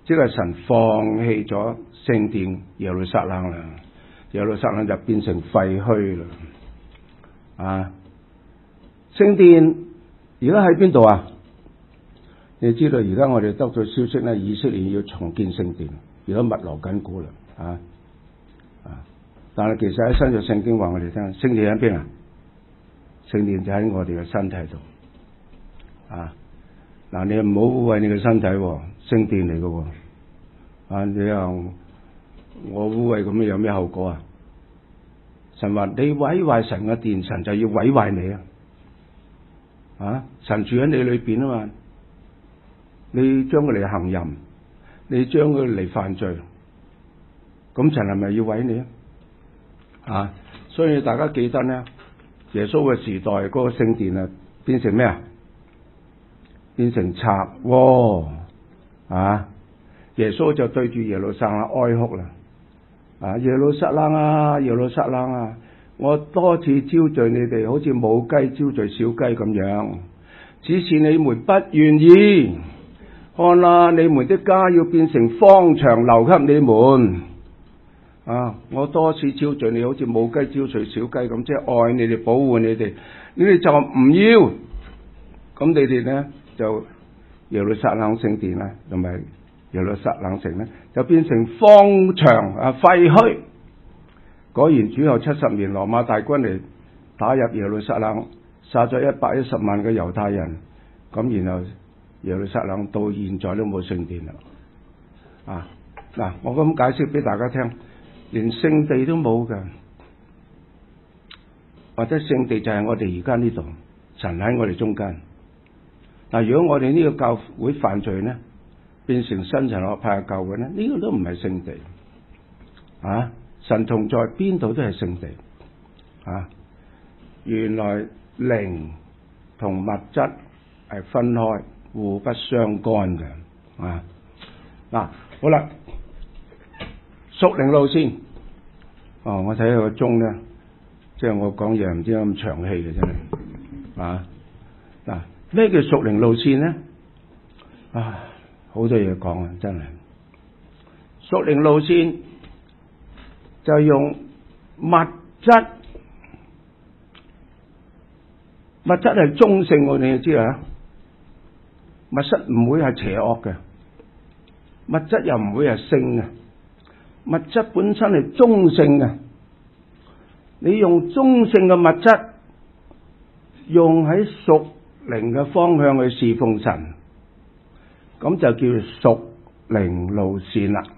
即係神放棄咗聖殿耶路撒冷啦，耶路撒冷就變成廢墟啦。啊，聖殿而家喺邊度啊？你知道而家我哋得到消息咧，以色列要重建聖殿，而家密鑼緊鼓啦。啊啊！但係其實喺新約聖經話我哋聽，聖殿喺邊啊？聖殿就喺我哋嘅身體度。啊！嗱，你唔好污穢你嘅身體，聖殿嚟嘅。啊，你又我污穢咁有咩後果啊？神話你毀壞神嘅殿，神就要毀壞你啊！啊！神住喺你裏邊啊嘛，你將佢嚟行淫，你將佢嚟犯罪，咁神係咪要毀你啊？啊！所以大家記得咧，耶穌嘅時代嗰個聖殿啊，變成咩啊？變成賊窩啊！耶穌就對住耶路撒冷哀哭啦！啊，耶路撒冷啊，耶路撒冷啊！我多次招聚你哋，好似母雞招聚小雞咁樣，只是你們不願意。看啦，你們的家要變成荒場，留給你們。啊！我多次招聚你，好似母雞招聚小雞咁，即係愛你哋，保護你哋，你哋就唔要。咁你哋咧就耶路撒冷聖殿啦，同埋耶路撒冷城咧，就變成荒場啊，廢墟。果然主後七十年，羅馬大軍嚟打入耶路撒冷，殺咗一百一十萬嘅猶太人。咁然後耶路撒冷到現在都冇聖殿啦。啊嗱，我咁解釋俾大家聽，連聖地都冇㗎，或者聖地就係我哋而家呢度，神喺我哋中間。但如果我哋呢個教會犯罪呢，變成新神學派嘅教會呢，呢個都唔係聖地啊！神同在邊度都係聖地啊！原來靈同物質係分開，互不相干嘅啊！嗱，好啦，屬靈路線哦，我睇下個鐘咧，即係我講嘢唔知咁長氣嘅真係啊！嗱，咩叫屬靈路線咧？啊，好多嘢講啊，真係屬靈路線就用物質，物質係中性，我哋要知啊，物質唔會係邪惡嘅，物質又唔會係聖嘅，物質本身係中性嘅。你用中性嘅物質用喺屬靈嘅方向去侍奉神，咁就叫屬靈路線啦。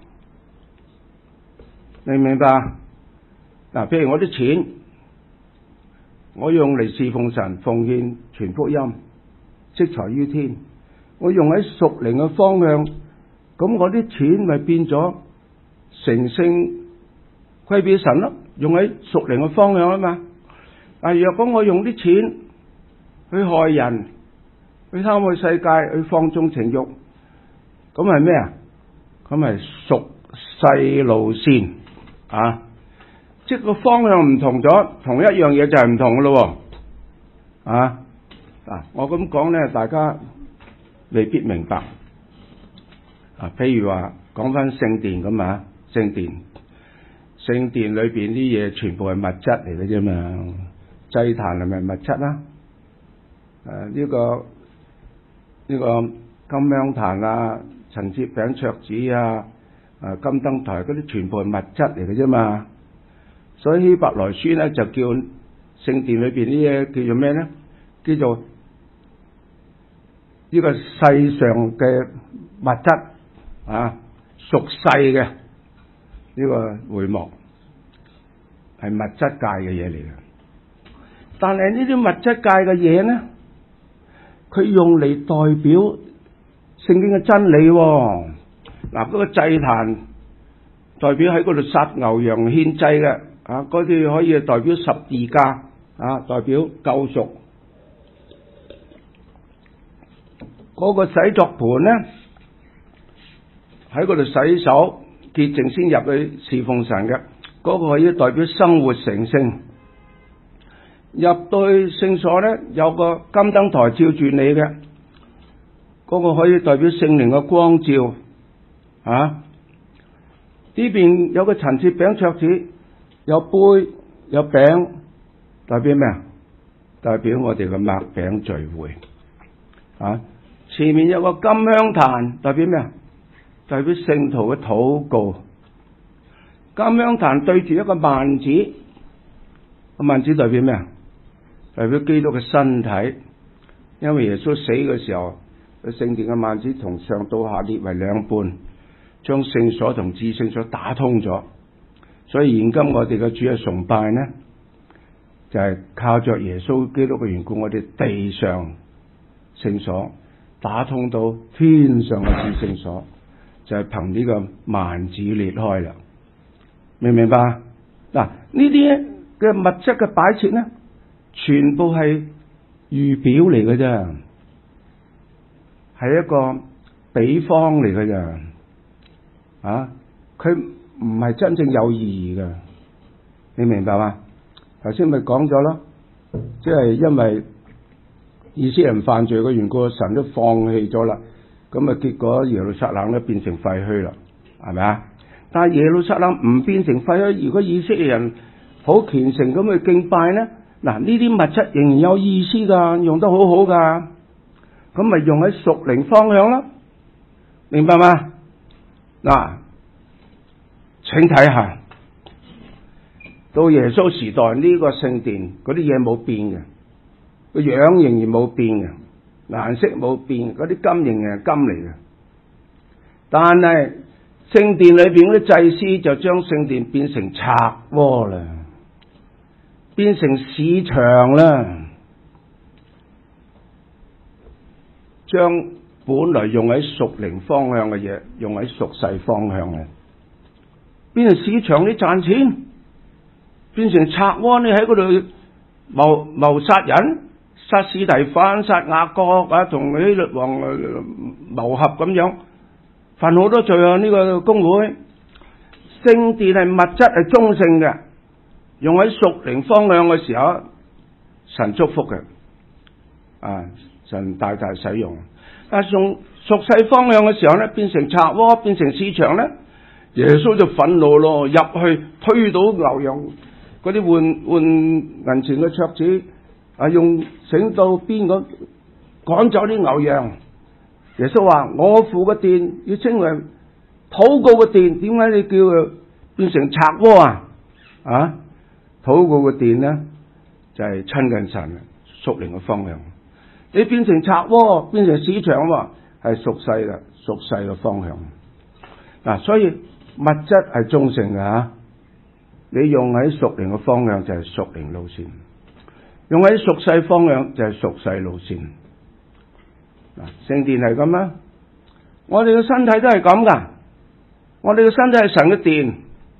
明唔明白？嗱，譬如我啲錢，我用嚟侍奉神、奉獻、傳福音、積財於天，我用喺屬靈嘅方向，咁我啲錢咪變咗成聖歸俾神咯，用喺屬靈嘅方向啊嘛。但係若果我用啲錢去害人、去貪愛世界、去放縱情欲，咁係咩啊？咁係屬世路線啊！即係個方向唔同咗，同一樣嘢就係唔同噶咯。啊嗱，我咁講咧，大家未必明白。啊，譬如話講翻聖殿咁啊，聖殿，聖殿裏邊啲嘢全部係物質嚟嘅啫嘛，祭壇係咪物質啊？誒、啊，呢、這個呢、這個金香壇啊、陳設餅桌子啊、誒金燈台嗰啲全部係物質嚟嘅啫嘛。所以希伯來書咧就叫聖殿裏邊啲嘢叫做咩咧？叫做呢個世上嘅物質啊，屬世嘅呢個會幕係物質界嘅嘢嚟嘅。但係呢啲物質界嘅嘢咧，佢用嚟代表聖經嘅真理喎。嗱，嗰個祭壇代表喺嗰度殺牛羊獻祭嘅。啊！嗰啲可以代表十字架，啊，代表救贖。嗰個洗濯盤咧，喺嗰度洗手潔淨先入去侍奉神嘅。嗰個可以代表生活成聖。入到去聖所咧，有個金燈台照住你嘅。嗰個可以代表聖靈嘅光照。 啊，呢邊有個陳設餅桌子，有杯有餅，代表咩啊？代表我哋嘅擘餅聚會。啊，前面有個金香壇，代表咩啊？代表聖徒嘅禱告。金香壇對住一個幔子，個幔子代表咩啊？代表基督嘅身體。因為耶穌死嘅時候，聖殿嘅幔子從上到下裂為兩半，將聖所同至聖所打通咗。所以現今我哋嘅主日崇拜呢，就係、是、靠着耶穌基督嘅緣故，我哋地上聖所打通到天上嘅至聖所，就係憑呢個幔子裂開啦。明唔明白？嗱，呢啲嘅物質嘅擺設呢，全部係預表嚟嘅啫，係一個比方嚟嘅啫。啊，佢唔係真正有意義嘅，你明白嗎？頭先咪講咗咯，即係因為以色列人犯罪嘅緣故，神都放棄咗啦，咁啊結果耶路撒冷咧變成廢墟啦，係咪啊？但係耶路撒冷唔變成廢墟，如果以色列人好虔誠咁去敬拜咧，嗱，呢啲物質仍然有意思噶，用得好好噶，咁咪用喺屬靈方向咯，明白嗎？嗱，請睇下，到耶穌時代呢個聖殿嗰啲嘢冇變嘅，個樣仍然冇變嘅，顏色冇變，嗰啲金仍然係金嚟嘅，但係聖殿裏邊嗰啲祭司就將聖殿變成賊窩啦，變成市場啦，將本來用喺屬靈方向嘅嘢，用喺屬世方向嘅，變成市場你賺錢，變成賊窩你喺嗰度謀謀殺人，殺司提反，殺雅各啊，同希律王謀合咁樣，犯好多罪啊！呢、這個公會聖殿係物質係中性嘅，用喺屬靈方向嘅時候，神祝福嘅，啊，神大大使用。但係從屬世方向嘅時候咧，變成賊窩，變成市場咧，耶穌就憤怒咯，入去推倒牛羊嗰啲換換銀錢嘅桌子，啊，用繩到邊個趕走啲牛羊。耶穌話：我父嘅殿要稱為禱告嘅殿，點解你叫佢變成賊窩啊？啊，禱告嘅殿咧就係、是、親近神屬靈嘅方向。你變成賊窩，變成市場喎，係屬世嘅屬世嘅方向。嗱、啊，所以物質係中性嘅吓，你用喺屬靈嘅方向就係屬靈路線，用喺屬世方向就係屬世路線。嗱，聖殿係咁啦，我哋嘅身體都係咁噶，我哋嘅身體係神嘅殿，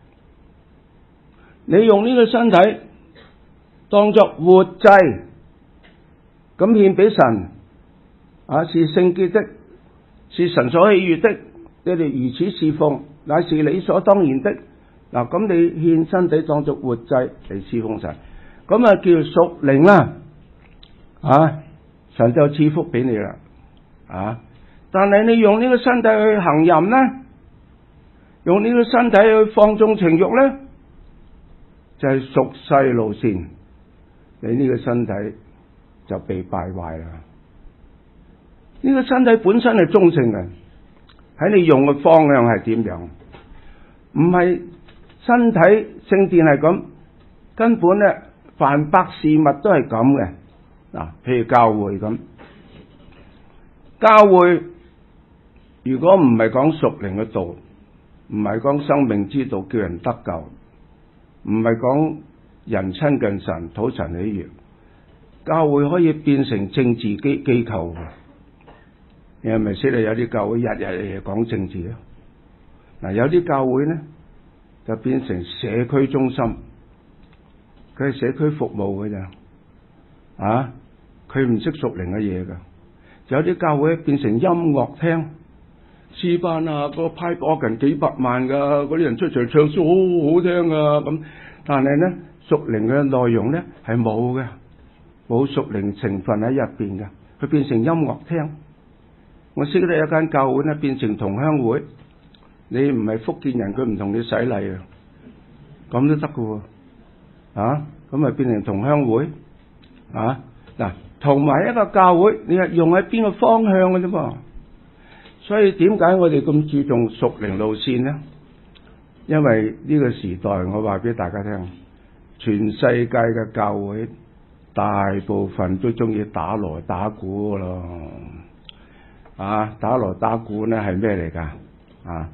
你用呢個身體當作活祭，咁獻俾神，啊，是聖潔的，是神所喜悅的，你哋如此侍奉，乃是理所當然的。嗱，咁你獻身體當作活祭嚟侍奉神，咁啊叫屬靈啦，啊，神就賜福俾你啦。啊！但係你用呢個身體去行淫咧，用呢個身體去放縱情欲咧，就係屬世路線。你呢個身體就被敗壞啦。呢個身體本身係中性嘅，喺你用嘅方向係點樣？唔係身體聖殿係咁，根本咧凡百事物都係咁嘅。嗱，譬如教會咁。教會如果唔係講屬靈嘅道，唔係講生命之道叫人得救，唔係講人親近神討神喜悅，教會可以變成政治機機構嘅。你係咪識得有啲教會日日日日講政治啊？嗱，有啲教會咧就變成社區中心，佢係社區服務嘅咋，啊，佢唔識屬靈嘅嘢噶。有啲教會變成音樂廳，詩班啊，個派 organ 幾百萬噶，嗰啲人出場唱書好好聽啊咁。但係咧屬靈嘅內容咧係冇嘅，冇屬靈成分喺入邊嘅，佢變成音樂廳。我識得有間教會咧變成同鄉會， 你唔係福建人，佢唔同你洗禮啊，咁都得㗎喎，啊，咁咪變成同鄉會啊？嗱，同埋一個教會，你係用喺邊個方向嘅啫噃。所以點解我哋咁注重屬靈路線呢？因為呢個時代，我話俾大家聽，全世界嘅教會大部分都中意打鑼打鼓咯。啊，打鑼打鼓呢係咩嚟㗎？啊，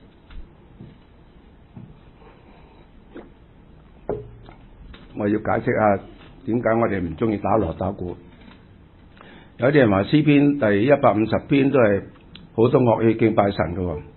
我要解釋下點解我哋唔中意打鑼打鼓。有啲人話詩篇第一百五十篇都係好多樂器敬拜神㗎喎。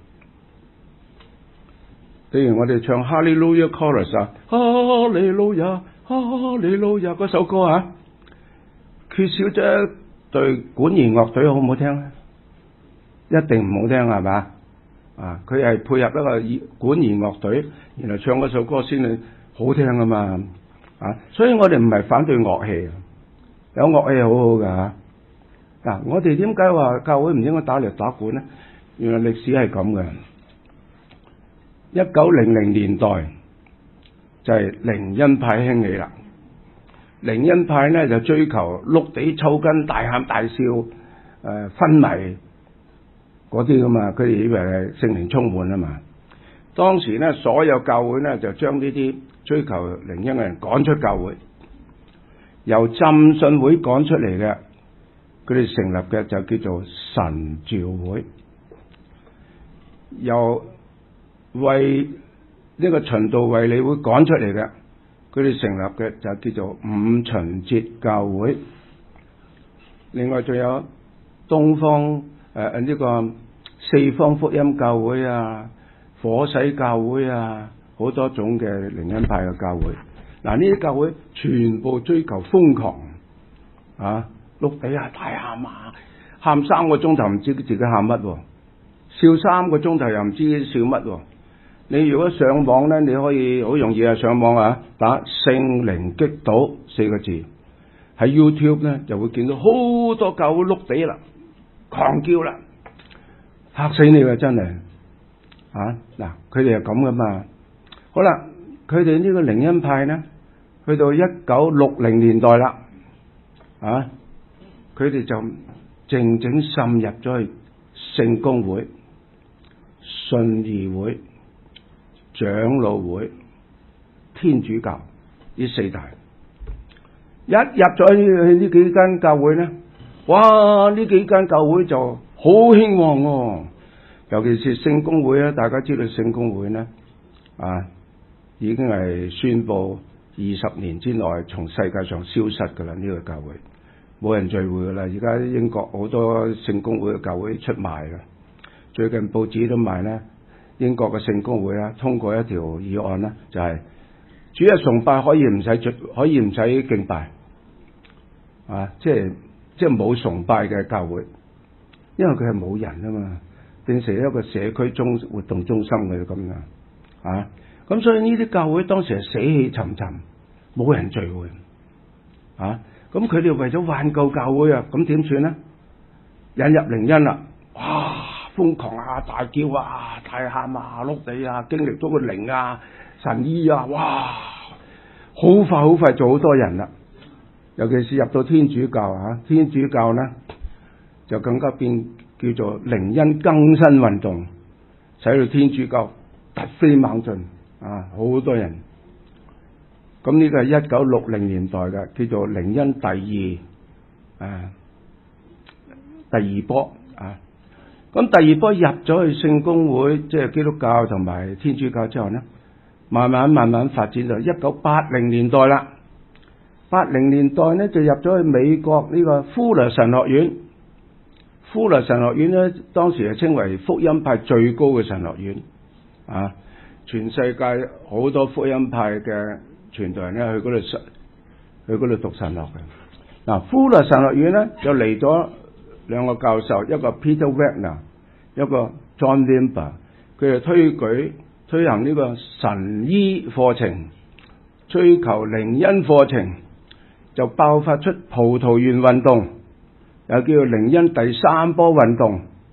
譬如我哋唱哈利路亞 chorus 啊，哈利路亞，哈利路亞嗰首歌啊，缺少咗一隊管弦樂隊好唔好聽咧？一定唔好聽係嘛？啊，佢係配合一個管弦樂隊，然後唱嗰首歌先係好聽㗎嘛。啊，所以我哋唔係反對樂器，有樂器好好㗎嚇。嗱、啊，我哋點解話教會唔應該打鑼打鼓呢？原來歷史係咁嘅。一九零零年代就係靈恩派興起啦。靈恩派呢就追求碌地抽筋、大喊大笑、誒、呃、昏迷嗰啲噶嘛，佢哋以為係聖靈充滿啊嘛。當時呢，所有教會呢就將呢啲追求靈恩嘅人趕出教會，由浸信會趕出嚟嘅，佢哋成立嘅就叫做神召會，由為呢個循道衛理會趕出嚟嘅，佢哋成立嘅就叫做五旬節教會。另外仲有東方誒呢、呃這個四方福音教會啊、火洗教會啊，好多種嘅靈恩派嘅教會。嗱，呢啲教會全部追求瘋狂啊，碌地啊，大喊啊，喊三個鐘頭唔知自己喊乜，笑三個鐘頭又唔知笑乜。你如果上網咧，你可以好容易啊上網啊打聖靈擊倒四個字，喺 YouTube 咧就會見到好多教會碌地啦，狂叫啦，嚇死你啦真係啊！嗱，佢哋係咁噶嘛。好啦，佢哋呢個靈恩派咧，去到一九六零年代啦，啊，佢哋就靜靜滲入咗去聖公會、信義會、長老會、天主教呢四大，一入咗去呢幾間教會咧，哇！呢幾間教會就好興旺喎，尤其是聖公會咧，大家知道聖公會咧啊，已經係宣布二十年之內從世界上消失噶啦，呢個教會冇人聚會噶啦。而家英國好多聖公會嘅教會出賣啦，最近報紙都賣咧。英國嘅聖公會啊，通過一條議案咧，就係、是、主日崇拜可以唔使可以唔使敬拜啊，即係即係冇崇拜嘅教會，因為佢係冇人啊嘛，變成一個社區中活動中心嘅咁樣啊，咁所以呢啲教會當時係死氣沉沉，冇人聚會啊，咁佢哋為咗挽救教會啊，咁點算呢？引入靈恩啦，哇！瘋狂啊，大叫啊，大喊啊，碌地啊，經歷咗個靈啊、神醫啊，哇！好快好快做好多人啦，尤其是入到天主教啊，天主教呢就更加變叫做靈恩更新運動，使到天主教突飛猛進啊，好多人。咁呢個係一九六零年代嘅，叫做靈恩第二啊，第二波啊。咁第二波入咗去聖公會，即係基督教同埋天主教之後呢，慢慢慢慢發展到一九八零年代啦。八零年代呢就入咗去美國呢個富勒神學院。富勒神學院呢，當時係稱為福音派最高嘅神學院啊！全世界好多福音派嘅傳道人呢，去嗰度去嗰度讀神學嘅。嗱、啊，富勒神學院呢，就嚟咗兩個教授，一個 Peter Wagner， 一個 John Wimber， 佢哋推舉推行呢個神醫課程，追求靈恩課程，就爆發出葡萄園運動，又叫做靈恩第三波運動。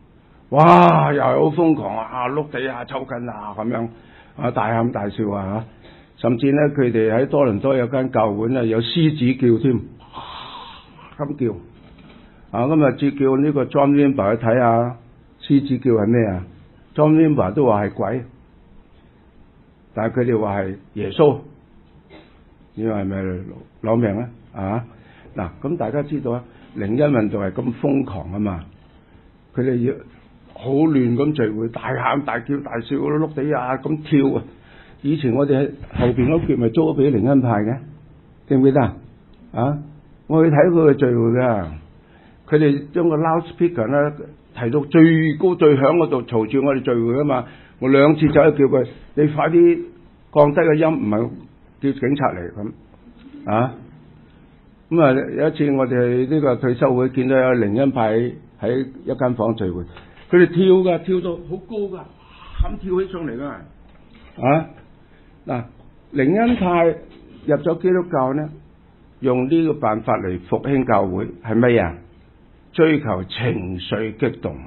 哇，又係好瘋狂啊，碌地啊，抽筋啊咁樣啊，大喊大笑啊，甚至咧佢哋喺多倫多有間教會咧有獅子叫添，咁叫啊，今日接叫呢個 John Wimber 去睇下獅子叫係咩啊 ？John Wimber 都話係鬼，但係佢哋話係耶穌，呢個係咪攞命咧？啊嗱，咁大家知道啊，靈恩運動係咁瘋狂啊嘛，佢哋要好亂咁聚會，大喊大叫大笑，碌地啊咁跳啊！以前我哋喺後邊嗰橛咪租咗俾靈恩派嘅，記唔記得啊？啊，我去睇佢嘅聚會㗎，佢哋將個 loudspeaker 咧提到最高最響嗰度嘈住我哋聚會啊嘛！我兩次走去叫佢，你快啲降低個音，唔係叫警察嚟咁啊！咁啊有一次我哋呢個退休會見到有靈恩派喺一間房聚會，佢哋跳噶，跳到好高噶，咁跳起上嚟噶啊！嗱，靈恩派入咗基督教咧，用呢個辦法嚟復興教會係咩啊？追求情緒激動，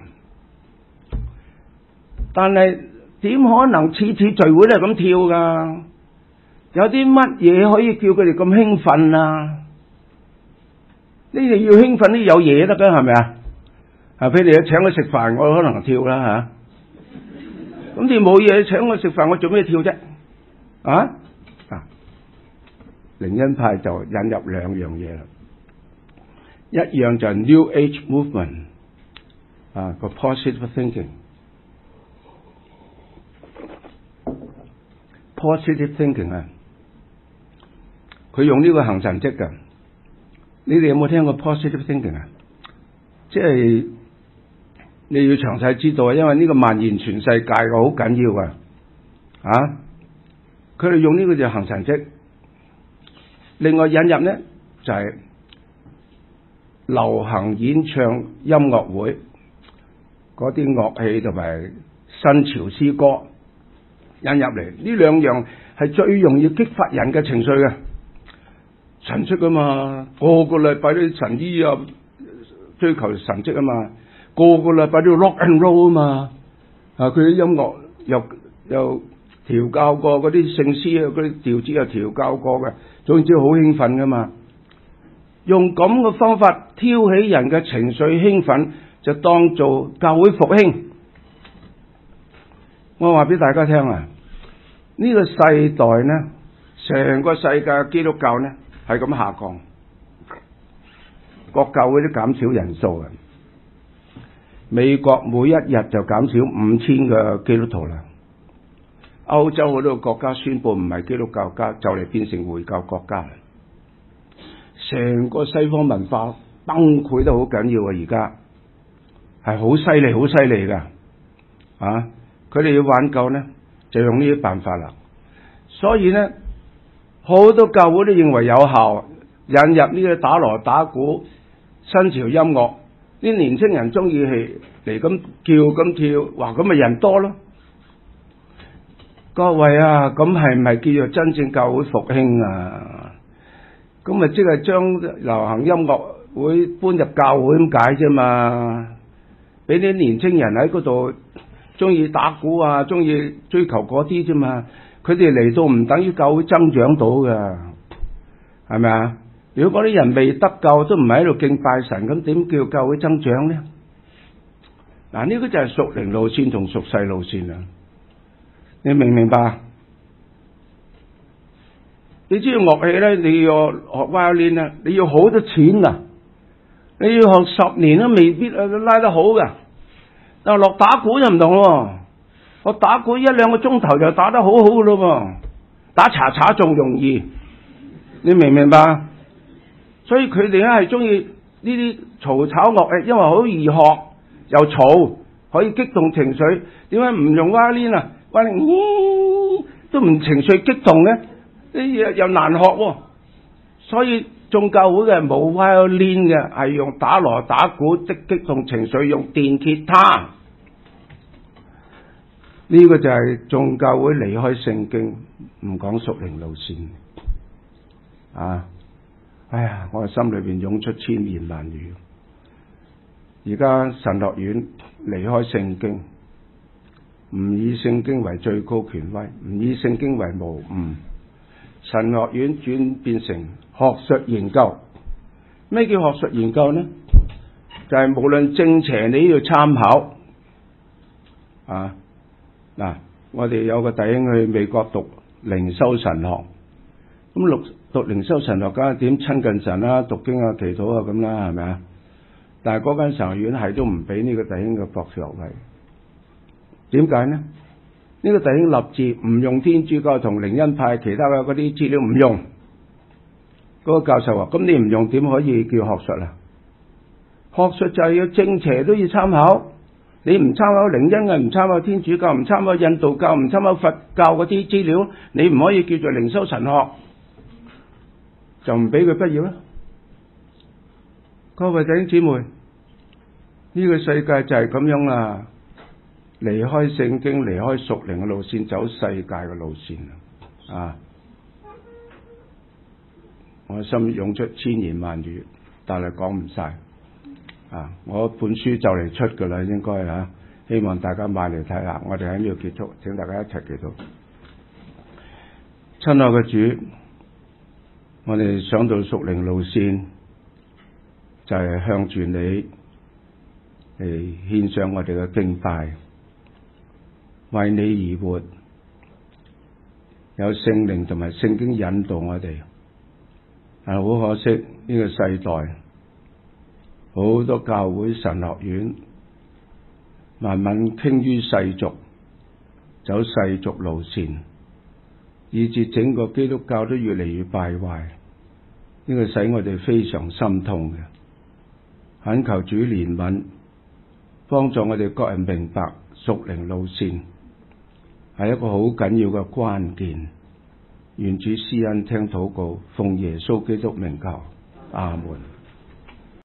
但係點可能次次聚會都係咁跳噶？有啲乜嘢可以叫佢哋咁興奮啊？呢啲要興奮啲有嘢得噶，係咪啊？啊，譬如你請佢食飯，我可能跳啦吓。咁、啊、你冇嘢請我食飯，我做咩跳啫？啊？啊，靈恩派就引入兩樣嘢啦，一樣就係 New Age Movement 啊，個 positive thinking，positive thinking 啊，佢用呢個行神蹟噶。你哋有冇聽過 positive thinking 啊？即係你要詳細知道啊，因為呢個蔓延全世界嘅好緊要啊！啊，佢哋用呢個就行神蹟。另外引入呢就係、是、流行演唱音樂會嗰啲樂器同埋新潮詩歌引入嚟，呢兩樣係最容易激發人嘅情緒嘅。神蹟啊嘛，個個禮拜啲神醫啊追求神蹟啊嘛，個個禮拜都 rock and roll 啊嘛，啊佢啲音樂又又調教過，嗰啲聖詩啊嗰啲調子又調教過嘅，總之好興奮噶嘛。用咁嘅方法挑起人嘅情緒興奮，就當做教會復興。我話俾大家聽啊，呢、這個世代呢，成個世界嘅基督教呢，係咁下降，各教會都減少人數啊！美國每一日就減少五千個基督徒啦。歐洲好多國家宣布唔係基督教家，就嚟變成回教國家啦。成個西方文化崩潰得好緊要啊！而家係好犀利，好犀利噶啊！佢哋要挽救呢，就用呢啲辦法啦。所以呢，好多教會都認為有效，引入呢個打鑼打鼓、新潮音樂，啲年青人中意係嚟咁叫咁跳，哇咁咪人多咯。各位啊，咁係咪叫做真正教會復興啊？咁咪即係將流行音樂會搬入教會咁解啫嘛？俾啲年青人喺嗰度中意打鼓啊，中意追求嗰啲啫嘛。佢哋嚟到唔等於教會增長到噶，係咪啊？如果嗰啲人未得救，都唔係喺度敬拜神，咁點叫教會增長呢？嗱，呢個就係屬靈路線同屬世路線啊！你明唔明白？你知道樂器咧，你要學 violin 咧，你要好多錢啊！你要學十年都未必拉得好噶。但係落打鼓就唔同咯。我打鼓一兩個鐘頭就打得好好噶咯喎，打查查仲容易，你明唔明白？所以佢哋咧係中意呢啲嘈吵樂器，因為好易學又嘈，可以激動情緒。點解唔用 violin 啊？ violin 都唔情緒激動咧，呢嘢又難學喎。所以眾教會嘅冇 violin 嘅，係用打鑼打鼓即激動情緒，用電吉他。呢個就係眾教會離開聖經，唔講屬靈路線啊！哎呀，我心裏邊湧出千言萬語。 而家神學院離開聖經，唔以聖經為最高權威，唔以聖經為無誤。神學院轉變成學術研究。咩叫學術研究呢？就係、是、無論正邪你都要參考。啊，嗱，我哋有個弟兄去美國讀靈修神學，咁讀讀靈修神學梗係點親近神啦、讀經啊、祈禱啊咁啦，係咪啊？但係嗰間神學院係都唔俾呢個弟兄嘅博士學位。點解呢？呢、這個弟兄立志唔用天主教同靈恩派其他嘅嗰啲資料唔用。嗰、那個教授話：咁你唔用點可以叫學術啊？學術就係要正邪都要參考。你唔參考靈恩啊，唔參考天主教，唔參考印度教，唔參考佛教嗰啲資料，你唔可以叫做靈修神學，就唔俾佢畢業啦。各位弟兄姊妹，呢、這個世界就係咁樣啦。離開聖經，離開屬靈嘅路線，走世界嘅路線啊！我心湧出千言萬語，但係講唔晒啊！我本書就嚟出噶啦，應該啊，希望大家買嚟睇下。我哋喺呢度結束，請大家一齊祈禱。親愛嘅主，我哋想到屬靈路線，就係、是、向住你嚟獻上我哋嘅敬拜。為你而活，有聖靈同埋聖經引導我哋，但係好可惜呢、這個世代好多教會神學院慢慢傾於世俗，走世俗路線，以致整個基督教都越嚟越敗壞。呢、這個使我哋非常心痛嘅，懇求主憐憫，幫助我哋各人明白屬靈路線係一個好緊要嘅關鍵。願主施恩聽禱告，奉耶穌基督名求，阿門。